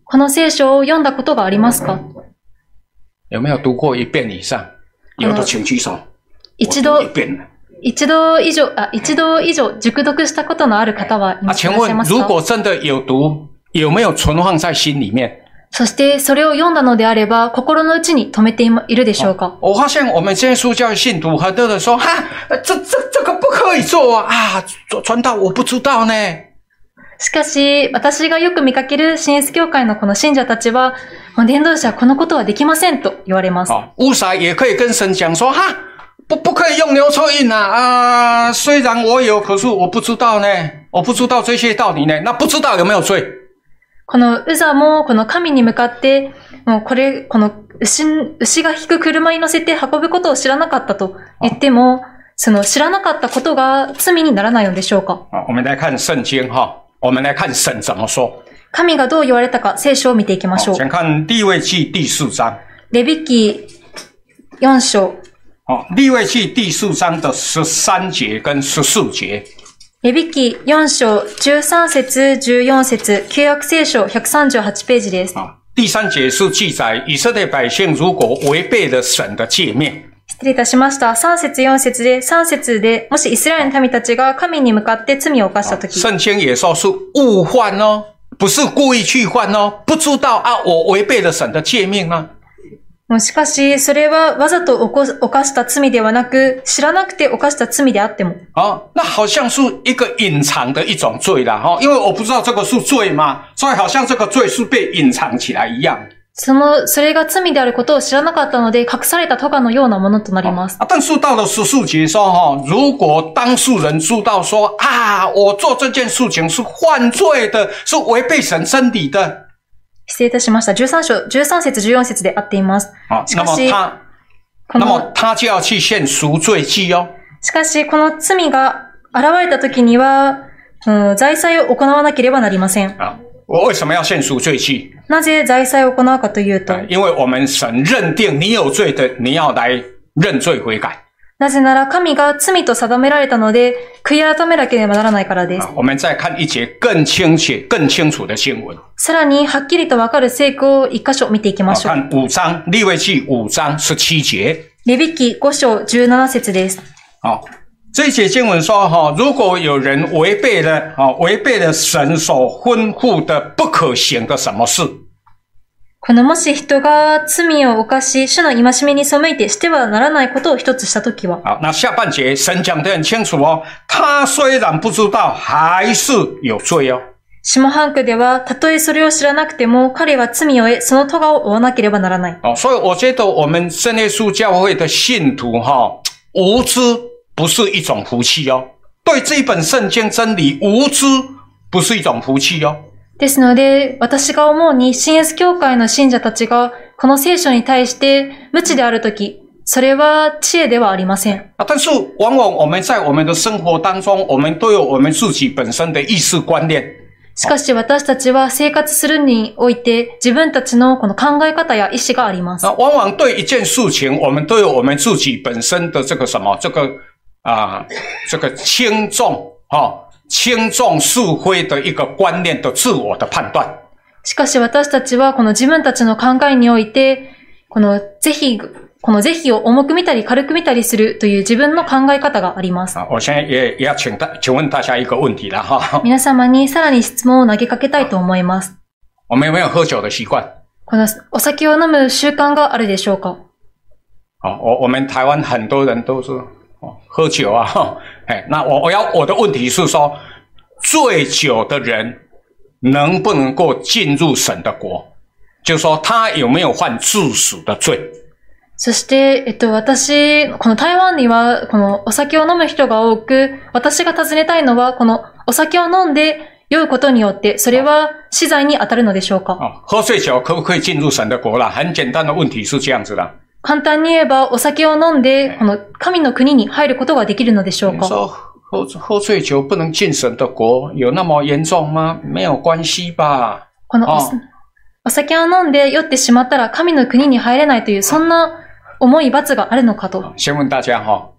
この聖書を読んだことがありますか？ 有没有读过一遍以上？有的请举手。 一度、一度以上、あ、一度以上熟読したことのある方はいらっしゃいますか？ 如果真的有读，有没有存放在心里面？ そしてそれを読んだのであれば心の内に留めているでしょうか？ 我发现我们这些书教信徒很多人说，哈，这这这个不可以做啊！啊，传道我不知道呢。 しかし、私がよく見かける新越教会のこの信者たちは、伝道者はこのことはできませんと言われます。 乌撒也可以跟神讲说，哈，不不可以用牛车印啊！啊，虽然我有，可是我不知道呢，我不知道这些道理呢。那不知道有没有罪？ このウザもこの神に向かって、もうこれ、この牛、牛が引く車に乗せて運ぶことを知らなかったと言っても、その知らなかったことが罪にならないのでしょうか？ 我们来看圣经哈。我们来看神怎么说。 神がどう言われたか聖書を見ていきましょう。 先看利未記第四章。 レビ記四章。 利未記第四章的十三節跟十四節。 レビ記四章十三節、十四節、旧約聖書百三十八ページです。 第三節是記載以色列百姓如果違背了神的誡命。 失礼いたしました。三節、四節で、三節で、もしイスラエルの民たちが神に向かって罪を犯したとき。 聖經也說是誤犯哦，不是故意去犯哦，不知道啊，我違背了神的誡命啊。 しかし、それはわざと犯した罪ではなく、知らなくて犯した罪であっても。 啊，那好像是一个隐藏的一种罪啦，哈，因为我不知道这个是罪嘛，所以好像这个罪是被隐藏起来一样。 その、それが罪であることを知らなかったので、隠された咎のようなものとなります。 但是到了十四节说哈，如果当事人知道说啊，我做这件事情是犯罪的，是违背神真理的。 失礼いたしました。十三章、十三節、十四節で合っています。 しかし、那么他就要去献贖罪祭哦。 しかし、この罪が現れた時には、うん、財祭を行わなければなりません。 我为什么要献赎罪祭？ なぜ財祭を行うかというと、 因为我们神认定你有罪的，你要来认罪悔改。 なぜなら神が罪と定められたので、悔い改めなければならないからです。 我们再看一节更清晰、更清楚的经文。 さらに、はっきりとわかる聖句を一箇所見ていきましょう。 看五章、利未記五章十七節。 レビ記五章十七節です。 好。这一节经文说哈，如果有人违背了啊，违背了神所吩咐的不可行的什么事， このもし人が罪を犯し、主の戒めに背いてしてはならないことを一つしたときは。 好，那下半节神讲得很清楚哦，他虽然不知道，还是有罪哦。 下半句では、たとえそれを知らなくても、彼は罪を得、その咎を負わなければならない。 哦，所以我觉得我们圣耶稣教会的信徒哈，无知不是一种福气哦，对这一本圣经真理无知不是一种福气哦。 ですので、私が思うに、新越教会の信者たちが、この聖書に対して無知であるとき、それは知恵ではありません。 啊，但是往往我们在我们的生活当中，我们都有我们自己本身的意识观念。 しかし私たちは生活するにおいて自分たちのこの考え方や意思があります。 啊，往往对一件事情，我们都有我们自己本身的这个什么，这个啊，这个轻重啊，轻重是非的一个观念的自我的判断。 しかし私たちはこの自分たちの考えにおいて、この是非この是非を重く見たり軽く見たりするという自分の考え方があります。 我现在也也要请大请问大家一个问题了哈。 皆様にさらに質問を投げかけたいと思います。 我们有没有喝酒的习惯？ このお酒を飲む習慣があるでしょうか？ 哦，我我们台湾很多人都是哦喝酒啊，哎，那我我要我的问题是说，醉酒的人能不能够进入神的国？就是说他有没有犯致死的罪？ そして、えっと、私、この台湾には、このお酒を飲む人が多く、私が尋ねたいのは、このお酒を飲んで酔うことによって、それは死罪に当たるのでしょうか？ 喝醉酒可不可以进入神的国啦？很简单的问题是这样子的。 簡単に言えば、お酒を飲んで、この神の国に入ることができるのでしょうか？ 说喝喝醉酒不能进神的国，有那么严重吗？没有关系吧。 このお、お酒を飲んで酔ってしまったら神の国に入れないという、そんな重い罰があるのかと。 先问大家哈，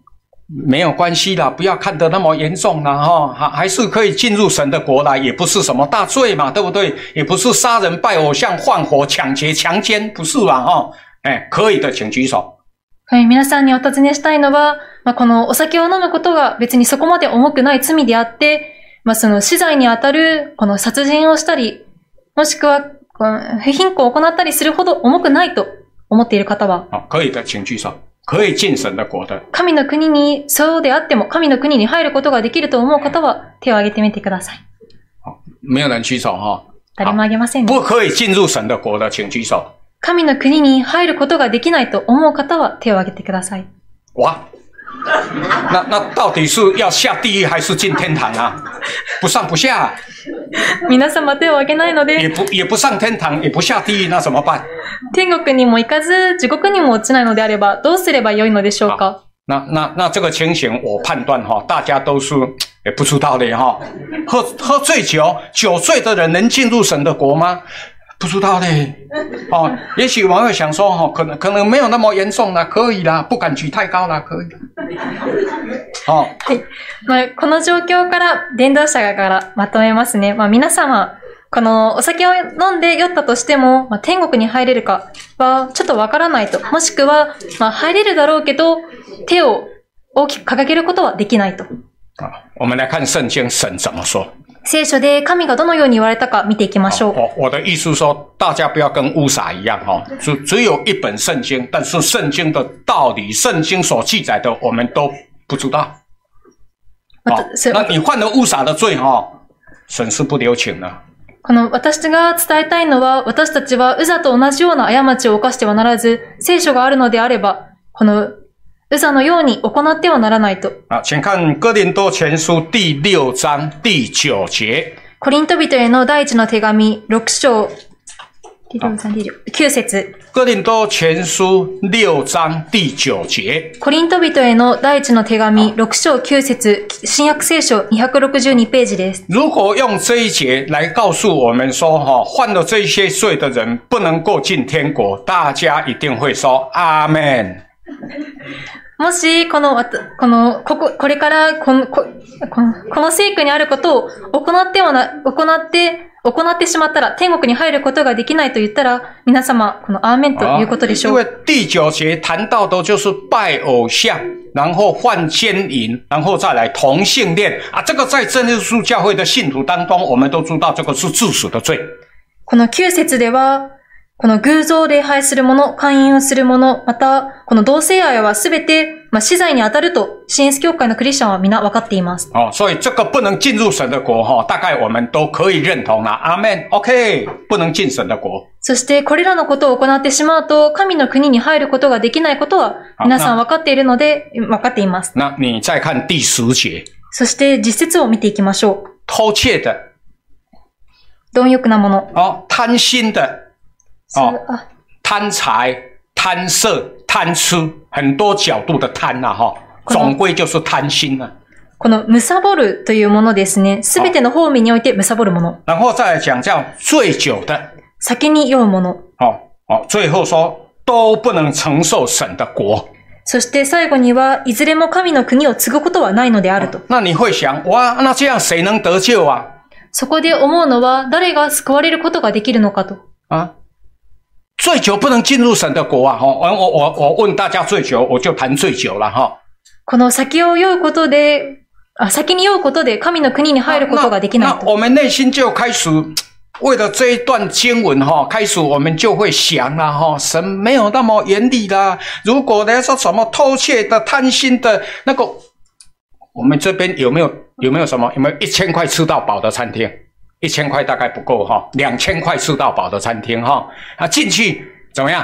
没有关系啦，不要看得那么严重啦，哈，还还是可以进入神的国啦，也不是什么大罪嘛，对不对？也不是杀人、拜偶像、放火、抢劫、強姦，不是嘛，哈，哎，可以的，請舉手。 はい、皆さんにお尋ねしたいのは、まあ、このお酒を飲むことが別にそこまで重くない罪であって、まあ、その死罪にあたる、この殺人をしたり、もしくは、不貧困を行ったりするほど重くないと思っている方は。 好，可以的，請舉手。可以進神的國的。 神の国に、そうであっても、神の国に入ることができると思う方は、手を挙げてみてください。 好，沒有人舉手哈。 誰も挙げませんね。 不可以進入神的國的，請舉手。 神の国に入ることができないと思う方は、手を挙げてください。 哇，那那到底是要下地獄還是進天堂啊？不上不下。 皆様手を挙げないので、 也不也不上天堂，也不下地獄，那怎麼辦？ 天国にも行かず、地獄にも落ちないのであれば、どうすればよいのでしょうか？ 那那那这个情形，我判断哈，大家都是也不知道的哈。喝喝醉酒，酒醉的人能進入神的國嗎？不知道的。哦，也許我們會想說哈，可能可能沒有那麼嚴重啦，可以啦，不敢舉太高啦，可以。哦。 はい。まあ、この状況から伝道者からまとめますね。まあ、皆様、このお酒を飲んで酔ったとしても、まあ、天国に入れるかはちょっとわからないと。もしくは、まあ、入れるだろうけど、手を大きく掲げることはできないと。 我們來看聖經神怎麼說。 聖書で神がどのように言われたか見ていきましょう。 我我的意思說，大家不要跟烏撒一樣哈，只只有一本聖經，但是聖經的道理，聖經所記載的，我們都不知道。哦，那你犯了烏撒的罪哈，神是不留情的。 この私が伝えたいのは、私たちはウザと同じような過ちを犯してはならず、聖書があるのであれば、このウザのように行ってはならないと。 啊，請看哥林多前書第六章第九節。 コリント人への第一の手紙六章第六章第九節。 哥林多前書六章第九節。 コリント人への第一の手紙六章九節。新約聖書にひゃくろくじゅうにページです。 如果用這一節來告訴我們說，哈，犯了這些罪的人不能夠進天國，大家一定會說阿們。 もし、この、この、ここ、これから、この、この、この聖句にあることを行ってはな、行って、行ってしまったら、天国に入ることができないと言ったら、皆様、このアーメンということでしょう。 因為第九節談到的就是拜偶像，然後犯奸淫，然後再來同性戀啊，這個在真耶穌教會的信徒當中，我們都知道這個是致死的罪。 この九節では、この偶像を礼拝する者、勧誘をする者、また、この同性愛はすべて、まあ、死罪に当たると、新約教会のクリスチャンは皆分かっています。 哦，所以这个不能進入神的國哈，大概我們都可以認同啦。阿們 ，OK， 不能進神的國。 そして、これらのことを行ってしまうと、神の国に入ることができないことは、皆さん分かっているので、分かっています。 那你再看第十節。 そして、実節を見ていきましょう。 偷竊的。 貪欲なもの。 哦，貪心的。哦，貪財、貪色、貪吃，很多角度的貪啊，哈，總歸就是貪心啊。 このむさぼるというものですね。すべての方面においてむさぼるもの。 然後再來講叫醉酒的。 酒に酔うもの。 哦哦，最後說都不能承受神的國。 そして最後には、いずれも神の国を継ぐことはないのであると。 那你會想，哇，那這樣誰能得救啊？ そこで思うのは、誰が救われることができるのかと。 啊？醉酒不能進入神的國啊！我我我我問大家醉酒，我就談醉酒了哈。 この酒を酔うことで、啊，酒に酔うことで神の国に入ることができないと。 那我們內心就開始為了這一段經文哈，開始我們就會想啦哈，神沒有那麼嚴厲啦。如果呢說什麼偷竊的、貪心的，那個我們這邊有沒有有沒有什麼有沒有一千塊吃到飽的餐廳？一千塊大概不夠哈，兩千塊吃到飽的餐廳哈，啊進去怎麼樣？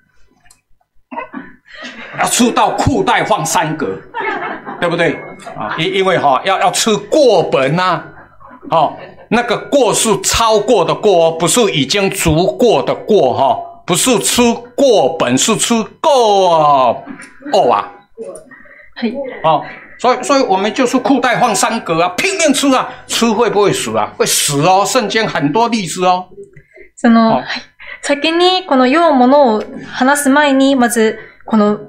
要吃到褲帶放三格，對不對？啊，因因為哈要要吃過本吶，哦，那個過是超過的過，不是已經足過的過哈，不是吃過本，是吃夠哦啊，哦。所以，所以我們就是褲帶放三格啊，拼命吃啊，吃會不會死啊？會死哦，聖經很多例子哦。 その、はい。先にこの酔うものを話す前に、まず、この、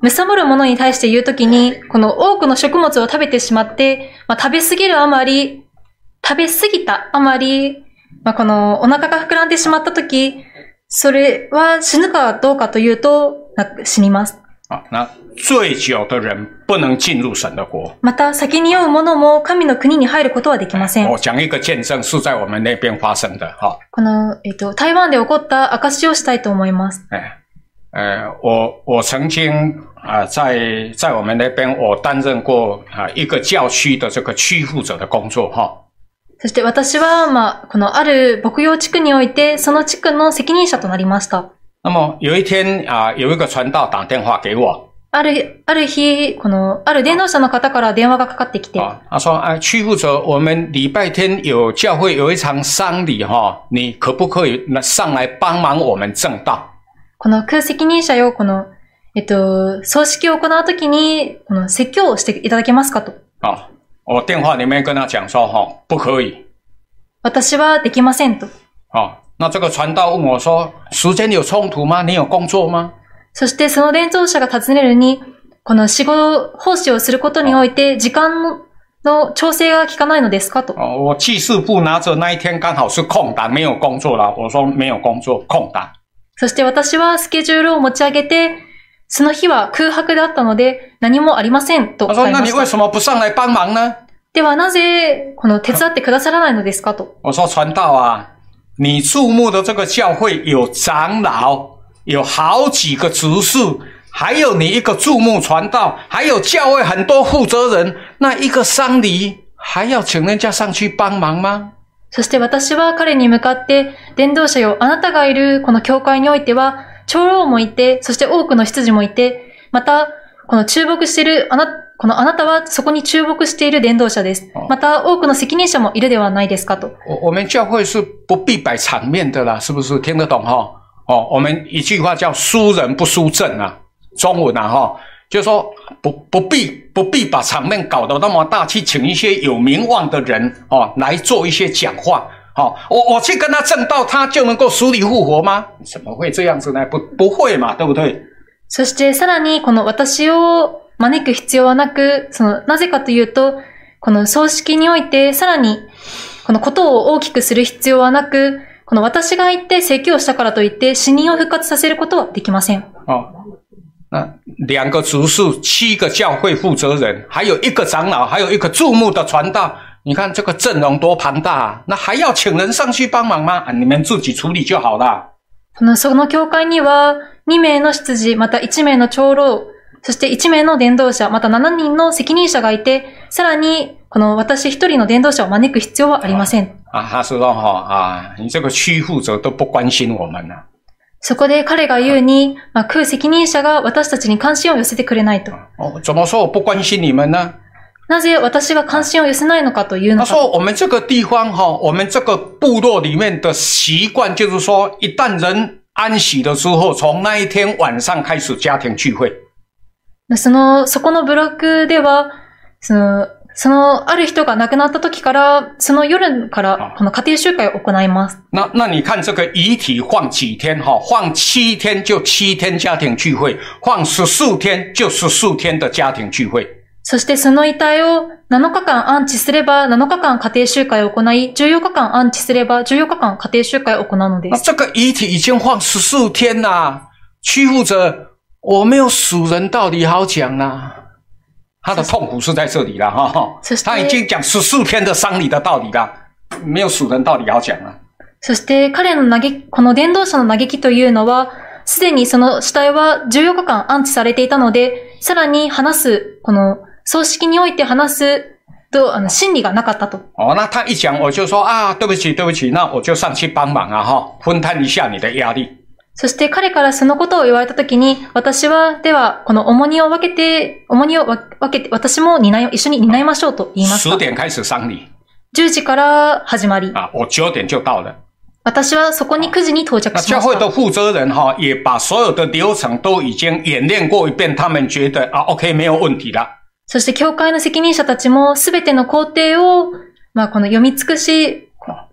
貪る者に対して言うときに、この多くの食物を食べてしまって、まあ、食べ過ぎるあまり、食べ過ぎたあまり、まあ、このお腹が膨らんでしまったとき、それは死ぬかどうかというと、死にます。 啊，那醉酒的人不能进入神的国。 また、酒に酔う者も神の国に入ることはできません。 我讲一个见证是在我们那边发生的哈。 この、えっと、台湾で起こった証をしたいと思います。 哎，呃，我我曾经啊、呃，在在我们那边我担任过啊、呃、一个教区的这个区负责的工作哈。 そして私は、まあ、このある牧養地区において、その地区の責任者となりました。 那么有一天啊、呃，有一个传道打电话给我。 ある、ある日、この、ある伝道者の方から電話がかかってきて。 啊，他说啊，区负责，我们礼拜天有教会有一场丧礼哈，你可不可以上来帮忙我们正道？ この空責任者よ、この、えっと、葬式を行うときに、この説教をしていただけますかと。 啊，我电话里面跟他讲说哈，不可以。 私はできませんと。 啊，那这个传道问我说，时间有衝突吗？你有工作吗？ そしてその伝道者が尋ねるに、この死後奉仕をすることにおいて時間の調整が効かないのですかと。 我记事簿拿着那一天刚好是空档，没有工作了。我说没有工作，空档。 そして私はスケジュールを持ち上げて、その日は空白であったので何もありませんと答えました。 他说那你为什么不上来帮忙呢？ ではなぜこの手伝ってくださらないのですかと。 我说传道啊，你注目的这个教会有长老。有好几个执事，还有你一个注目传道，还有教会很多负责人，那一个丧礼还要请人家上去帮忙吗？ そして私は彼に向かって、伝道者よ、あなたがいるこの教会においては、長老もいて、そして多くの執事もいて、また、この注目している、あな、このあなたはそこに注目している伝道者です。また、多くの責任者もいるではないですかと。 我们教会是不必摆场面的啦，是不是？听得懂哈？哦，我们一句话叫输人不输阵啊，中文啊哈，就是说不不必不必把场面搞得那么大，去请一些有名望的人哦来做一些讲话。哦，我我去跟他正道，他就能够死里复活吗？怎么会这样子呢？不不会嘛，对不对？ そしてさらにこの私を招く必要はなく、そのなぜかというと、この葬式においてさらにこのことを大きくする必要はなく。この私が言って説教したからといって死人を復活させることはできません。 哦，那两个执事，七个教会负责人，还有一个长老，还有一个注目的传道，你看这个阵容多庞大啊！那还要请人上去帮忙吗？啊，你们自己处理就好了。 このその教会にはに名の執事、またいち名の長老、そしていち名の伝道者、またなな人の責任者がいて、さらにこの私一人の伝道者を招く必要はありません。 啊，他说哈啊，你这个区负责都不关心我们了。 そこで彼が言うに、まあ、区責任者が私たちに関心を寄せてくれないと。 哦，怎么说我不关心你们呢？ なぜ私が関心を寄せないのかというのか。 他说我们这个地方哈，我们这个部落里面的习惯就是说，一旦人安息了之后，从那一天晚上开始家庭聚会。 その、そこのブロックでは、その、その、ある人が亡くなった時から、その夜から、この家庭集会を行います。 那、那你看这个遗体放几天哈？放七天就七天家庭聚会，放十四天就十四天的家庭聚会。 そしてその遺体をなのかかん安置すればなのかかん家庭集会を行い、じゅうよっかかん安置すればじゅうよっかかん家庭集会を行うのです。 这个遗体已经放十四天啦，区负责我没有死人道理好讲啦。他的痛苦是在这里啦哈，他已经讲十四天的丧礼的道理啦，没有死人道理好讲啦。 そして彼の嘆き、この伝道者の嘆きというのは、すでにその死体はじゅうよっかかん安置されていたので、さらに話す、この葬式において話すと、あの、真理がなかったと。 哦，那他一讲我就说啊，对不起对不起，那我就上去帮忙啊哈，分摊一下你的压力。 そして彼からそのことを言われたときに、私は、では、この重荷を分けて、重荷を分けて、私も担い、一緒に担いましょうと言いました。 十点开始丧礼。 じゅうじから始まり。 啊，我九点就到了。 私はそこにくじに到着しました。 教会的负责人哈，也把所有的流程都已经演练过一遍，他们觉得啊 ，OK 没有问题了。 そして教会の責任者たちもすべての工程を、まあこの読み尽くし、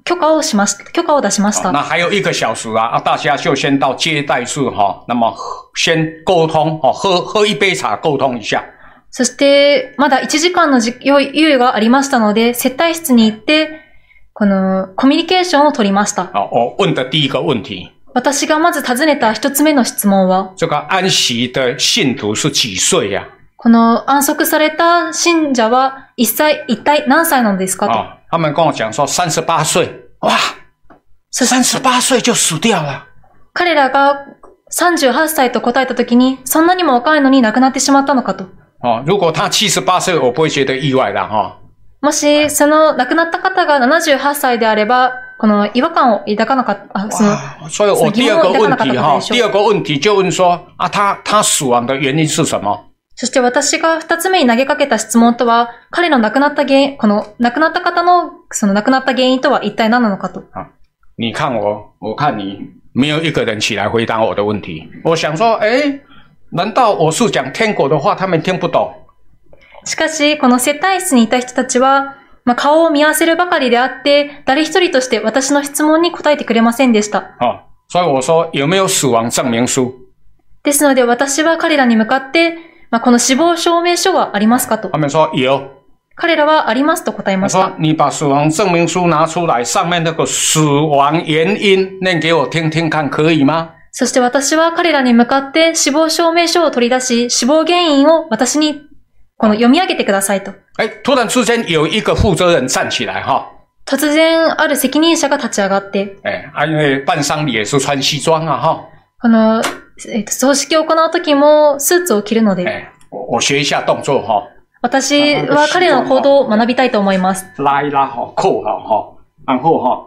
許可をしました、許可を出しました。 那还有一个小时啊，啊，大家就先到接待室哈，那么先沟通哈，喝喝一杯茶，沟通一下。 そして、まだいちじかんの猶予がありましたので、接待室に行って、この、コミュニケーションを取りました。 啊，我问的第一个问题。 私がまず尋ねた一つ目の質問は、 这个安息的信徒是几岁呀？ この安息された信者は一歳、一体何歳なのですかと。 啊，他们跟我讲说三十八岁，哇，三十八岁就死掉了。 彼らがさんじゅうはっさいと答えたときに、そんなにも若いのに亡くなってしまったのかと。 哦，如果他七十八岁，我不会觉得意外的哈。 もし、その亡くなった方がななじゅうはっさいであれば、この違和感を抱かなかった、あ、その、 所以我第二个问题哈，第二个问题就问说啊，他他死亡的原因是什么？ そして私が二つ目に投げかけた質問とは、彼の亡くなった原因、この亡くなった方のその亡くなった原因とは一体何なのかと。 啊，你看我，我看你，没有一个人起来回答我的问题。我想说，哎，难道我是讲天国的话，他们听不懂？ しかし、この接待室にいた人たちは、まあ、顔を見合わせるばかりであって、誰一人として私の質問に答えてくれませんでした。 啊，所以我说有没有死亡证明书？ ですので私は彼らに向かって、まあ、この死亡証明書はありますかと。 他们说有。 彼らはありますと答えました。 我说你把死亡证明书拿出来，上面那个死亡原因念给我听听看，可以吗？ そして私は彼らに向かって死亡証明書を取り出し、死亡原因を私にこの読み上げてくださいと。 哎，突然之间有一个负责人站起来哈。 突然ある責任者が立ち上がって。 哎，啊，因为办丧礼也是穿西装啊哈。 この、えっと、葬式を行うときもスーツを着るので。 哎，我我学一下動作哈。 私は彼の行動を学びたいと思います。 拉一拉哈，扣好哈，然后哈，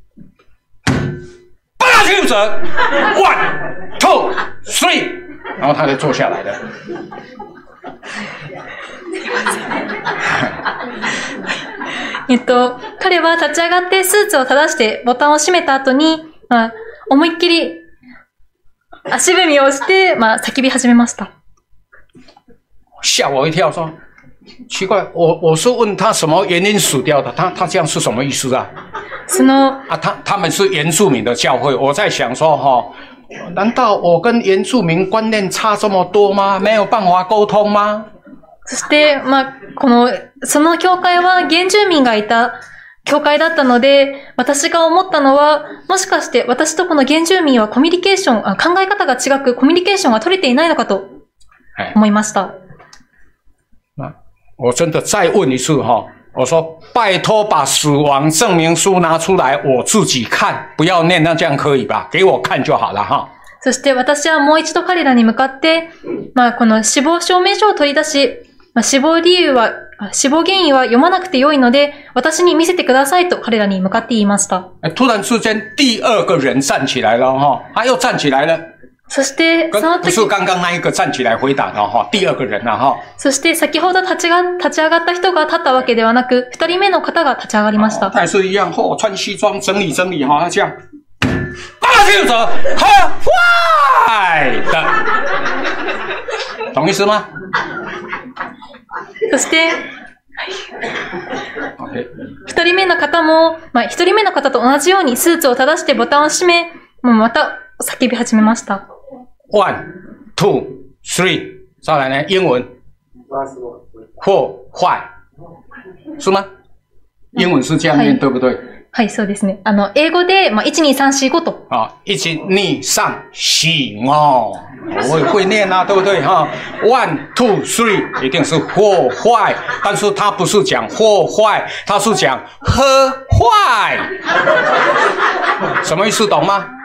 八大行者 ，one two three， 然后他就坐下来了。 えっと、彼は立ち上がってスーツを正してボタンを閉めた後に、まあ、思いっきり足踏みをして、まあ、叫び始めました。 吓我一跳，说奇怪，我我是问他什么原因死掉的，他他这样是什么意思啊？ その啊，他他们是原住民的教会，我在想说哈，难道我跟原住民观念差这么多吗？没有办法沟通吗？ そして、まあ、この、その教会は原住民がいた教会だったので、私が思ったのは、もしかして私とこの原住民はコミュニケーション、あ、考え方が違くコミュニケーションが取れていないのかと思いました。 我真的再问一次哈，我说拜托把死亡证明书拿出来，我自己看，不要念，那这样可以吧？给我看就好了哈。 そして私はもう一度彼らに向かって、まあこの死亡証明書を取り出し、まあ、死亡理由は、死亡原因は読まなくてよいので、私に見せてくださいと彼らに向かって言いました。 突然之間、第二個人站起來了哈，他又站起來了。 そして、その時。 不是剛剛那一個站起來回答的哈，第二個人了哈。 そして先ほど立ちが、立ち上がった人が立ったわけではなく、二人目の方が立ち上がりました。 他也是一樣，哦，穿西裝整理整理哈，他這樣。八大行者，呵，壞的，懂意思嗎？ そして、二人目の方も、まあ一人目の方と同じようにスーツを正してボタンを閉め、もうまた叫び始めました。 One, two, three， 再來呢？英文。four, five， 是嗎？英文是這樣念，對不對？ はい、そうですね。あの、英語で、まあ、いち、に、さん、よん、ごと。 啊，一、二、三、四哦，我也会念啊，对不对哈 ？One, two, three， 一定是或坏，但是他不是講或壞，他是講喝壞，什麼意思？懂嗎？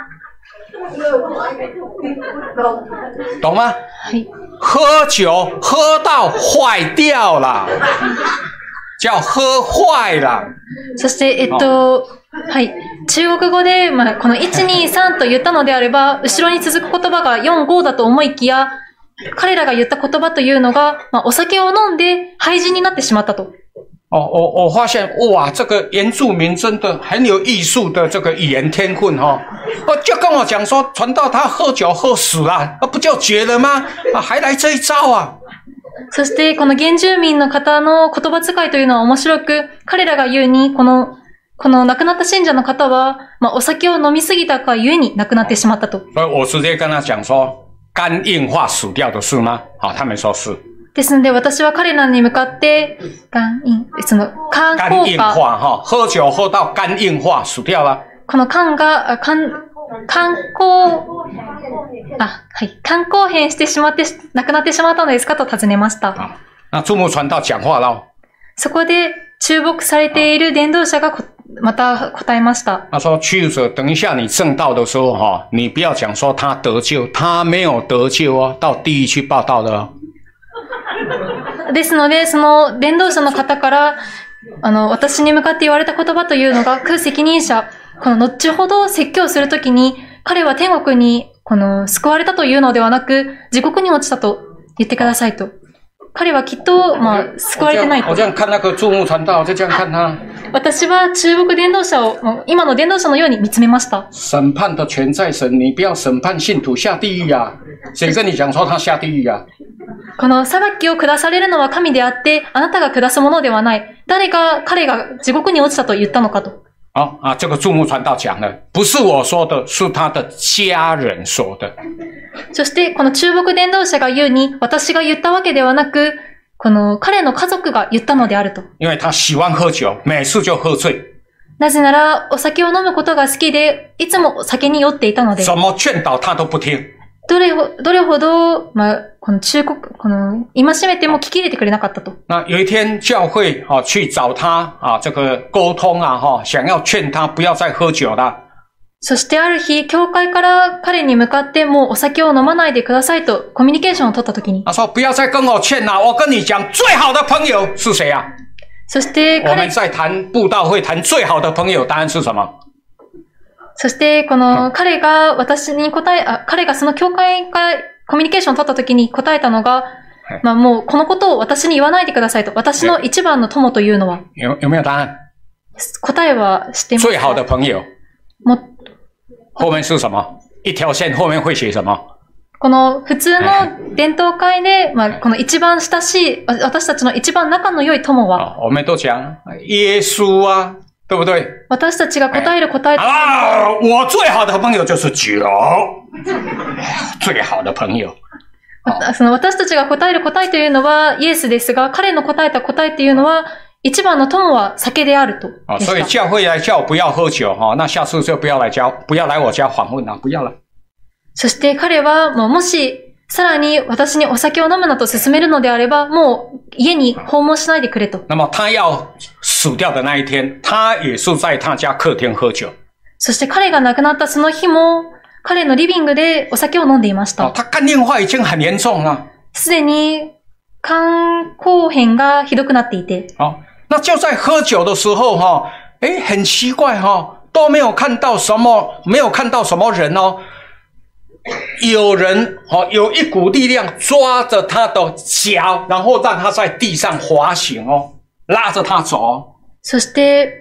懂嗎？喝酒喝到壞掉了。叫喝壞了。 そして、えっと、はい。中国語で、まあ、このいち、に、さんと言ったのであれば、後ろに続く言葉がよん、ごだと思いきや、彼らが言った言葉というのが、まあ、お酒を飲んで廃人になってしまったと。 哦，我我发现哇，这个原住民真的很有艺术的这个语言天分哈、哦！就跟我讲说，传道他喝酒喝死了，那不就绝了吗？啊，还来这一招啊！ そして、この原住民の方の言葉遣いというのは面白く、彼らが言うに、この、 この亡くなった信者の方は、まあ、お酒を飲みすぎたかゆえに亡くなってしまったと。 所以我直接跟他讲说，肝硬化死掉的是吗？好，他们说是。 ですので、私は彼らに向かって、肝硬、その、肝肝硬硬化。 化哈，喝酒喝到肝硬化死掉了。 この肝が、肝、肝硬、あ、はい。肝硬変してしまって、亡くなってしまったのですかと尋ねました。 啊，那注目传道讲话了。 そこで、注目されている伝道者がこまた答えました。 他说：“去者，等一下你正道的时候哈，你不要讲说他得救，他没有得救哦，到地狱去报道的哦。” ですので、その伝道者の方から、あの、私に向かって言われた言葉というのが、空責任者、この後ほど説教するときに、彼は天国に、この、救われたというのではなく、地獄に落ちたと言ってくださいと。彼はきっと、まあ、救われてないと。 我这样看那个注目传道，就这样看他。 私は中国伝道者を、今の伝道者のように見つめました。 审判的权在神，你不要审判信徒下地狱啊！谁跟你讲说他下地狱啊？ この裁きを下されるのは神であって、あなたが下すものではない。誰が、彼が地獄に落ちたと言ったのかと。 啊啊！这个注目传道讲的，不是我说的，是他的家人说的。 そして、この中国伝道者が言うに、私が言ったわけではなく、この彼の家族が言ったのであると。 因为他喜欢喝酒，每次就喝醉。 なぜなら、お酒を飲むことが好きで、いつもお酒に酔っていたので。 怎么劝导他都不听。 どれほ、どれほど、まあ、この中国、この、今しめても聞き入れてくれなかったと。 那有一天教会啊去找他啊，这个沟通啊哈，想要劝他不要再喝酒了。 そしてある日、教会から彼に向かってもうお酒を飲まないでくださいとコミュニケーションを取ったときに。 他说不要再跟我劝了，我跟你讲，最好的朋友是谁啊？ そして彼、 我们在谈布道会谈最好的朋友，答案是什么？ そして、この、彼が私に答え、あ、彼がその教会からコミュニケーションを取った時に答えたのが、まあもう、このことを私に言わないでくださいと。私の一番の友というのは。 有有没有答案？ 答えは知っていますか？ 最好的朋友。 も、 后面是什么？一条线后面会写什么？ この普通の伝統会で、まあ、この一番親しい、私たちの一番仲の良い友は、 我们都讲耶稣啊。对不对？ 私たちが答える答えというのは、 啊，我最好的朋友就是酒，最好的朋友。 その私たちが答える答えというのはイエスですが、彼の答えた答えというのは、一番の友は酒であると。 啊，所以教会来叫我不要喝酒哈，那下次就不要来教，不要来我家访问了，不要了。 そして彼はもうもしさらに私にお酒を飲むなと勧めるのであれば、もう家に訪問しないでくれと。 那么他要死掉的那一天，他也是在他家客厅喝酒。 そして彼が亡くなったその日も、彼のリビングでお酒を飲んでいました。 他肝硬化已经很严重了。 すでに肝硬変がひどくなっていて。 啊，那就在喝酒的时候哈，诶，很奇怪哈，都没有看到什么，没有看到什么人哦。有人哦，有一股力量抓着他的脚，然后让他在地上滑行哦，拉着他走。 そして、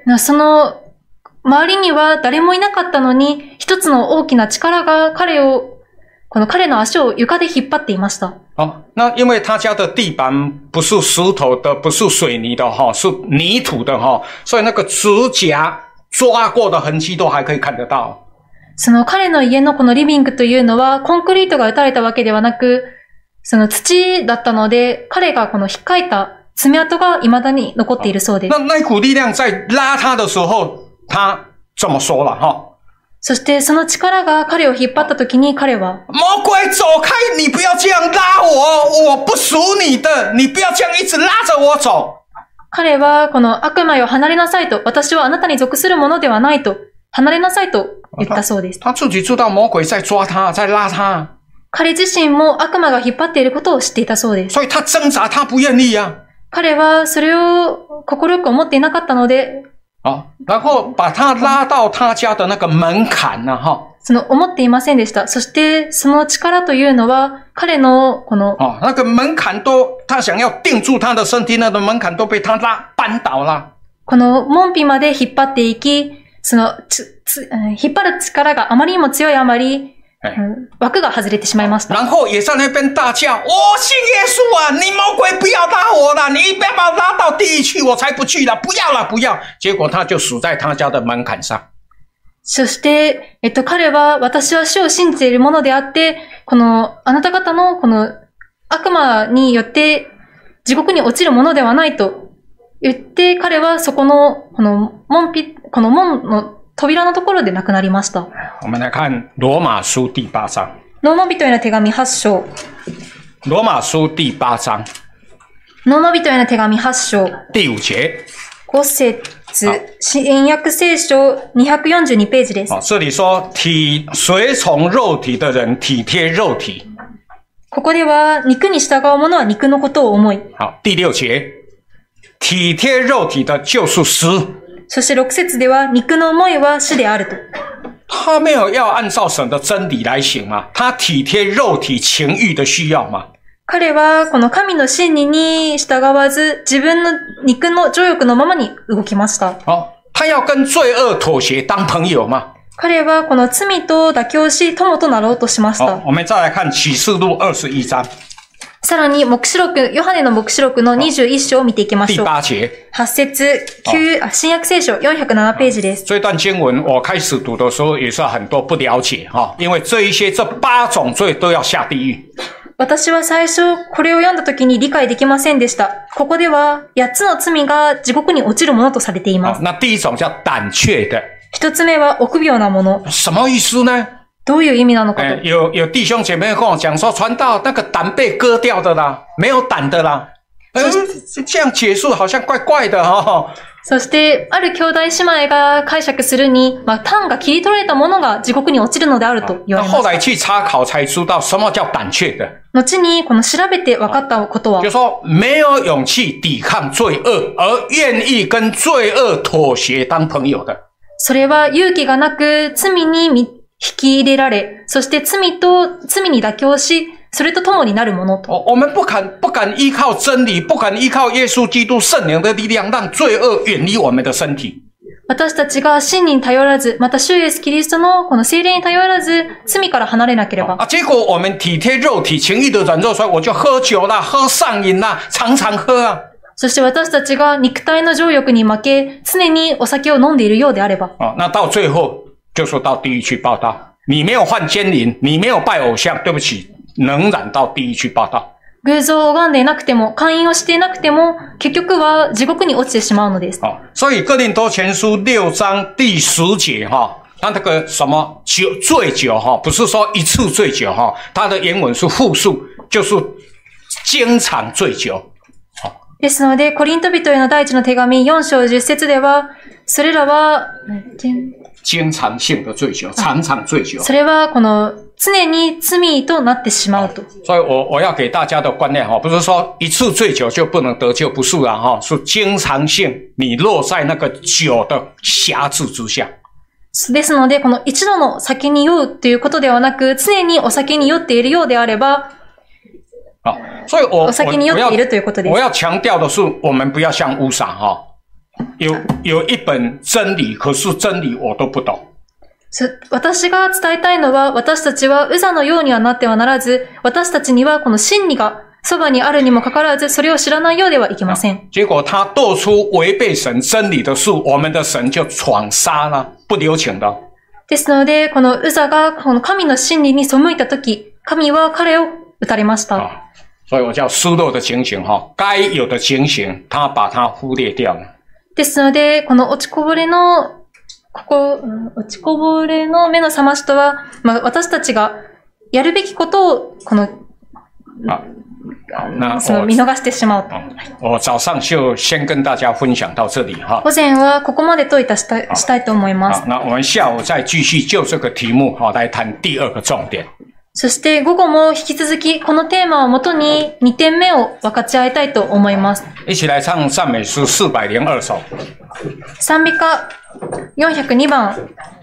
その周りには誰もいなかったのに、一つの大きな力が彼を、この彼の足を床で引っ張っていました。 哦，那因为他家的地板不是石头的，不是水泥的哈，是泥土的哈，所以那个指甲抓过的痕迹都还可以看得到。 その彼の家のこのリビングというのはコンクリートが打たれたわけではなく、その土だったので、彼がこの引っかいた爪痕が未だに残っているそうです。 那那一股力量在拉他的时候，他这么说了哈。 そしてその力が彼を引っ張った時に彼は、 魔鬼走开！你不要这样拉我，我不属你的，你不要这样一直拉着我走。 彼はこの悪魔よ離れなさいと、私はあなたに属するものではないと、離れなさいと言ったそうです。 他自己知道魔鬼在抓他，在拉他。 彼自身も悪魔が引っ張っていることを知っていたそうです。 所以他挣扎，他不愿意啊。 彼はそれを心く思っていなかったので、 啊，然后把他拉到他家的那个门槛呢，哈。 その思っていませんでした。そしてその力というのは彼のこの、 啊，那个门槛都他想要定住他的身体，那个门槛都被他拉扳倒了。 この門扉まで引っ張っていき、そのつつ引っ張る力があまりにも強いあまり、 哎枠が外れてしまいました。 然后也在那边大叫：“我信耶稣啊！你魔鬼不要拉我了，你不要把我拉到地狱去，我才不去了！不要了，不要！”结果他就死在他家的门槛上。 そして、えっと、彼は、私は主を信じているものであって、この、あなた方の、この、悪魔によって、地獄に落ちるものではないと言って、彼はそこの、この、門ピ、この門の扉のところで亡くなりました。 我们来看罗马书第八章。 ローマ人への手紙はち章。 罗马书第八章。 ローマ人への手紙はち章。 第五节。 五節。新約聖書にひゃくよんじゅうにページです。 这里说体随从肉体的人体贴肉体。 ここでは肉に従う者は肉のことを思い。 好，第六节。体贴肉体的就是死。 そして六節では肉の思いは死であると。 他没有要按照神的真理来行吗？他体贴肉体情欲的需要吗？ 彼はこの神の真理に従わず、自分の肉の情欲のままに動きました。 哦，他要跟罪恶妥协当朋友吗？ 彼はこの罪と妥協し、友となろうとしました。 我们再来看启示录二十一章。 さらに、黙示録、ヨハネの黙示録のにじゅういち章を見ていきましょう。 第八节。 はち節、旧、あ、新約聖書よんひゃくななページです。 这段经文我开始读的时候也是很多不了解哈，因为这一些这八种罪都要下地狱。 私は最初、これを読んだ時に理解できませんでした。ここでは、八つの罪が地獄に落ちるものとされています。 那第一種叫膽怯的。 一つ目は、臆病なもの。 什麼意思呢？ どういう意味なのかと。 欸、有有弟兄姐妹跟我講說，傳道那個膽被割掉的啦，沒有膽的啦。呃、這樣解釋好像怪怪的哈。 そして、ある兄弟姉妹が解釈するに、まあ、胆が切り取られたものが地獄に落ちるのであると言われました。 後來去查考才知道什麼叫膽怯的。 後に、この調べて分かったことは、 就說沒有勇氣抵抗罪惡，而願意跟罪惡妥協當朋友的。 それは勇気がなく、罪に引き入れられ、そして罪と、罪に妥協し、それと共になるものと。 我們不敢不敢依靠真理，不敢依靠耶穌基督聖靈的力量，讓罪惡遠離我們的身體。 私たちが真に頼らず、また主イエスキリストのこの聖霊に頼らず、罪から離れなければ。 啊，結果我們體貼肉體情慾的人就說，我就喝酒啦，喝上癮啦，常常喝啊。 そして私たちが肉體の情欲に負け、常にお酒を飲んでいるようであれば。 啊，那到最後就說到地獄去報到。你沒有犯奸淫，你沒有拜偶像，對不起。能染到地獄去報道。 偶像を拝んでいなくても、姦淫をしていなくても、結局は地獄に落ちてしまうのです。 啊，所以哥林多前書六章第十節哈，它那個什麼酒醉酒哈，不是說一次醉酒哈，它的原文是複數，就是經常醉酒。 ですので、コリント人への第一の手紙よん章じゅっ節では、それらは、 經常性的醉酒，常常醉酒。 それはこの常に罪となってしまうと。 所以我我要給大家的觀念哈，不是說一次醉酒就不能得救，不是啊哈，是經常性你落在那個酒的轄制之下。 ですので、この一度の酒に酔うということではなく、常にお酒に酔っているようであれば、 啊，所以我お酒に酔っているということです。 我要強調的是，我們不要像烏撒哈。有有一本真理，可是真理我都不懂。 私が伝えたいのは、私たちはウザのようにはなってはならず、私たちにはこの真理がそばにあるにもかかわらず、それを知らないようではいけません。 結果他做出違背神真理的事，我們的神就闖殺了，不留情的。 ですので、このウザがこの神の真理に背いたとき、神は彼を撃たれました。 啊、所以我叫失落的情形哈，該有的情形，他把它忽略掉了。 ですので、この落ちこぼれの、ここ、落ちこぼれの目の覚ましとは、まあ、私たちがやるべきことを、この、 あ、那その見逃してしまうと。 我早上就先跟大家分享到這裡哈。 午前はここまで説いたしたい、したいと思います。 那我們下午再繼續就這個題目哈來談第二個重點。 そして午後も引き続きこのテーマをもとににてんめを分かち合いたいと思います。 一起來唱讚美詩四百零二首。 賛美歌よんひゃくにばん。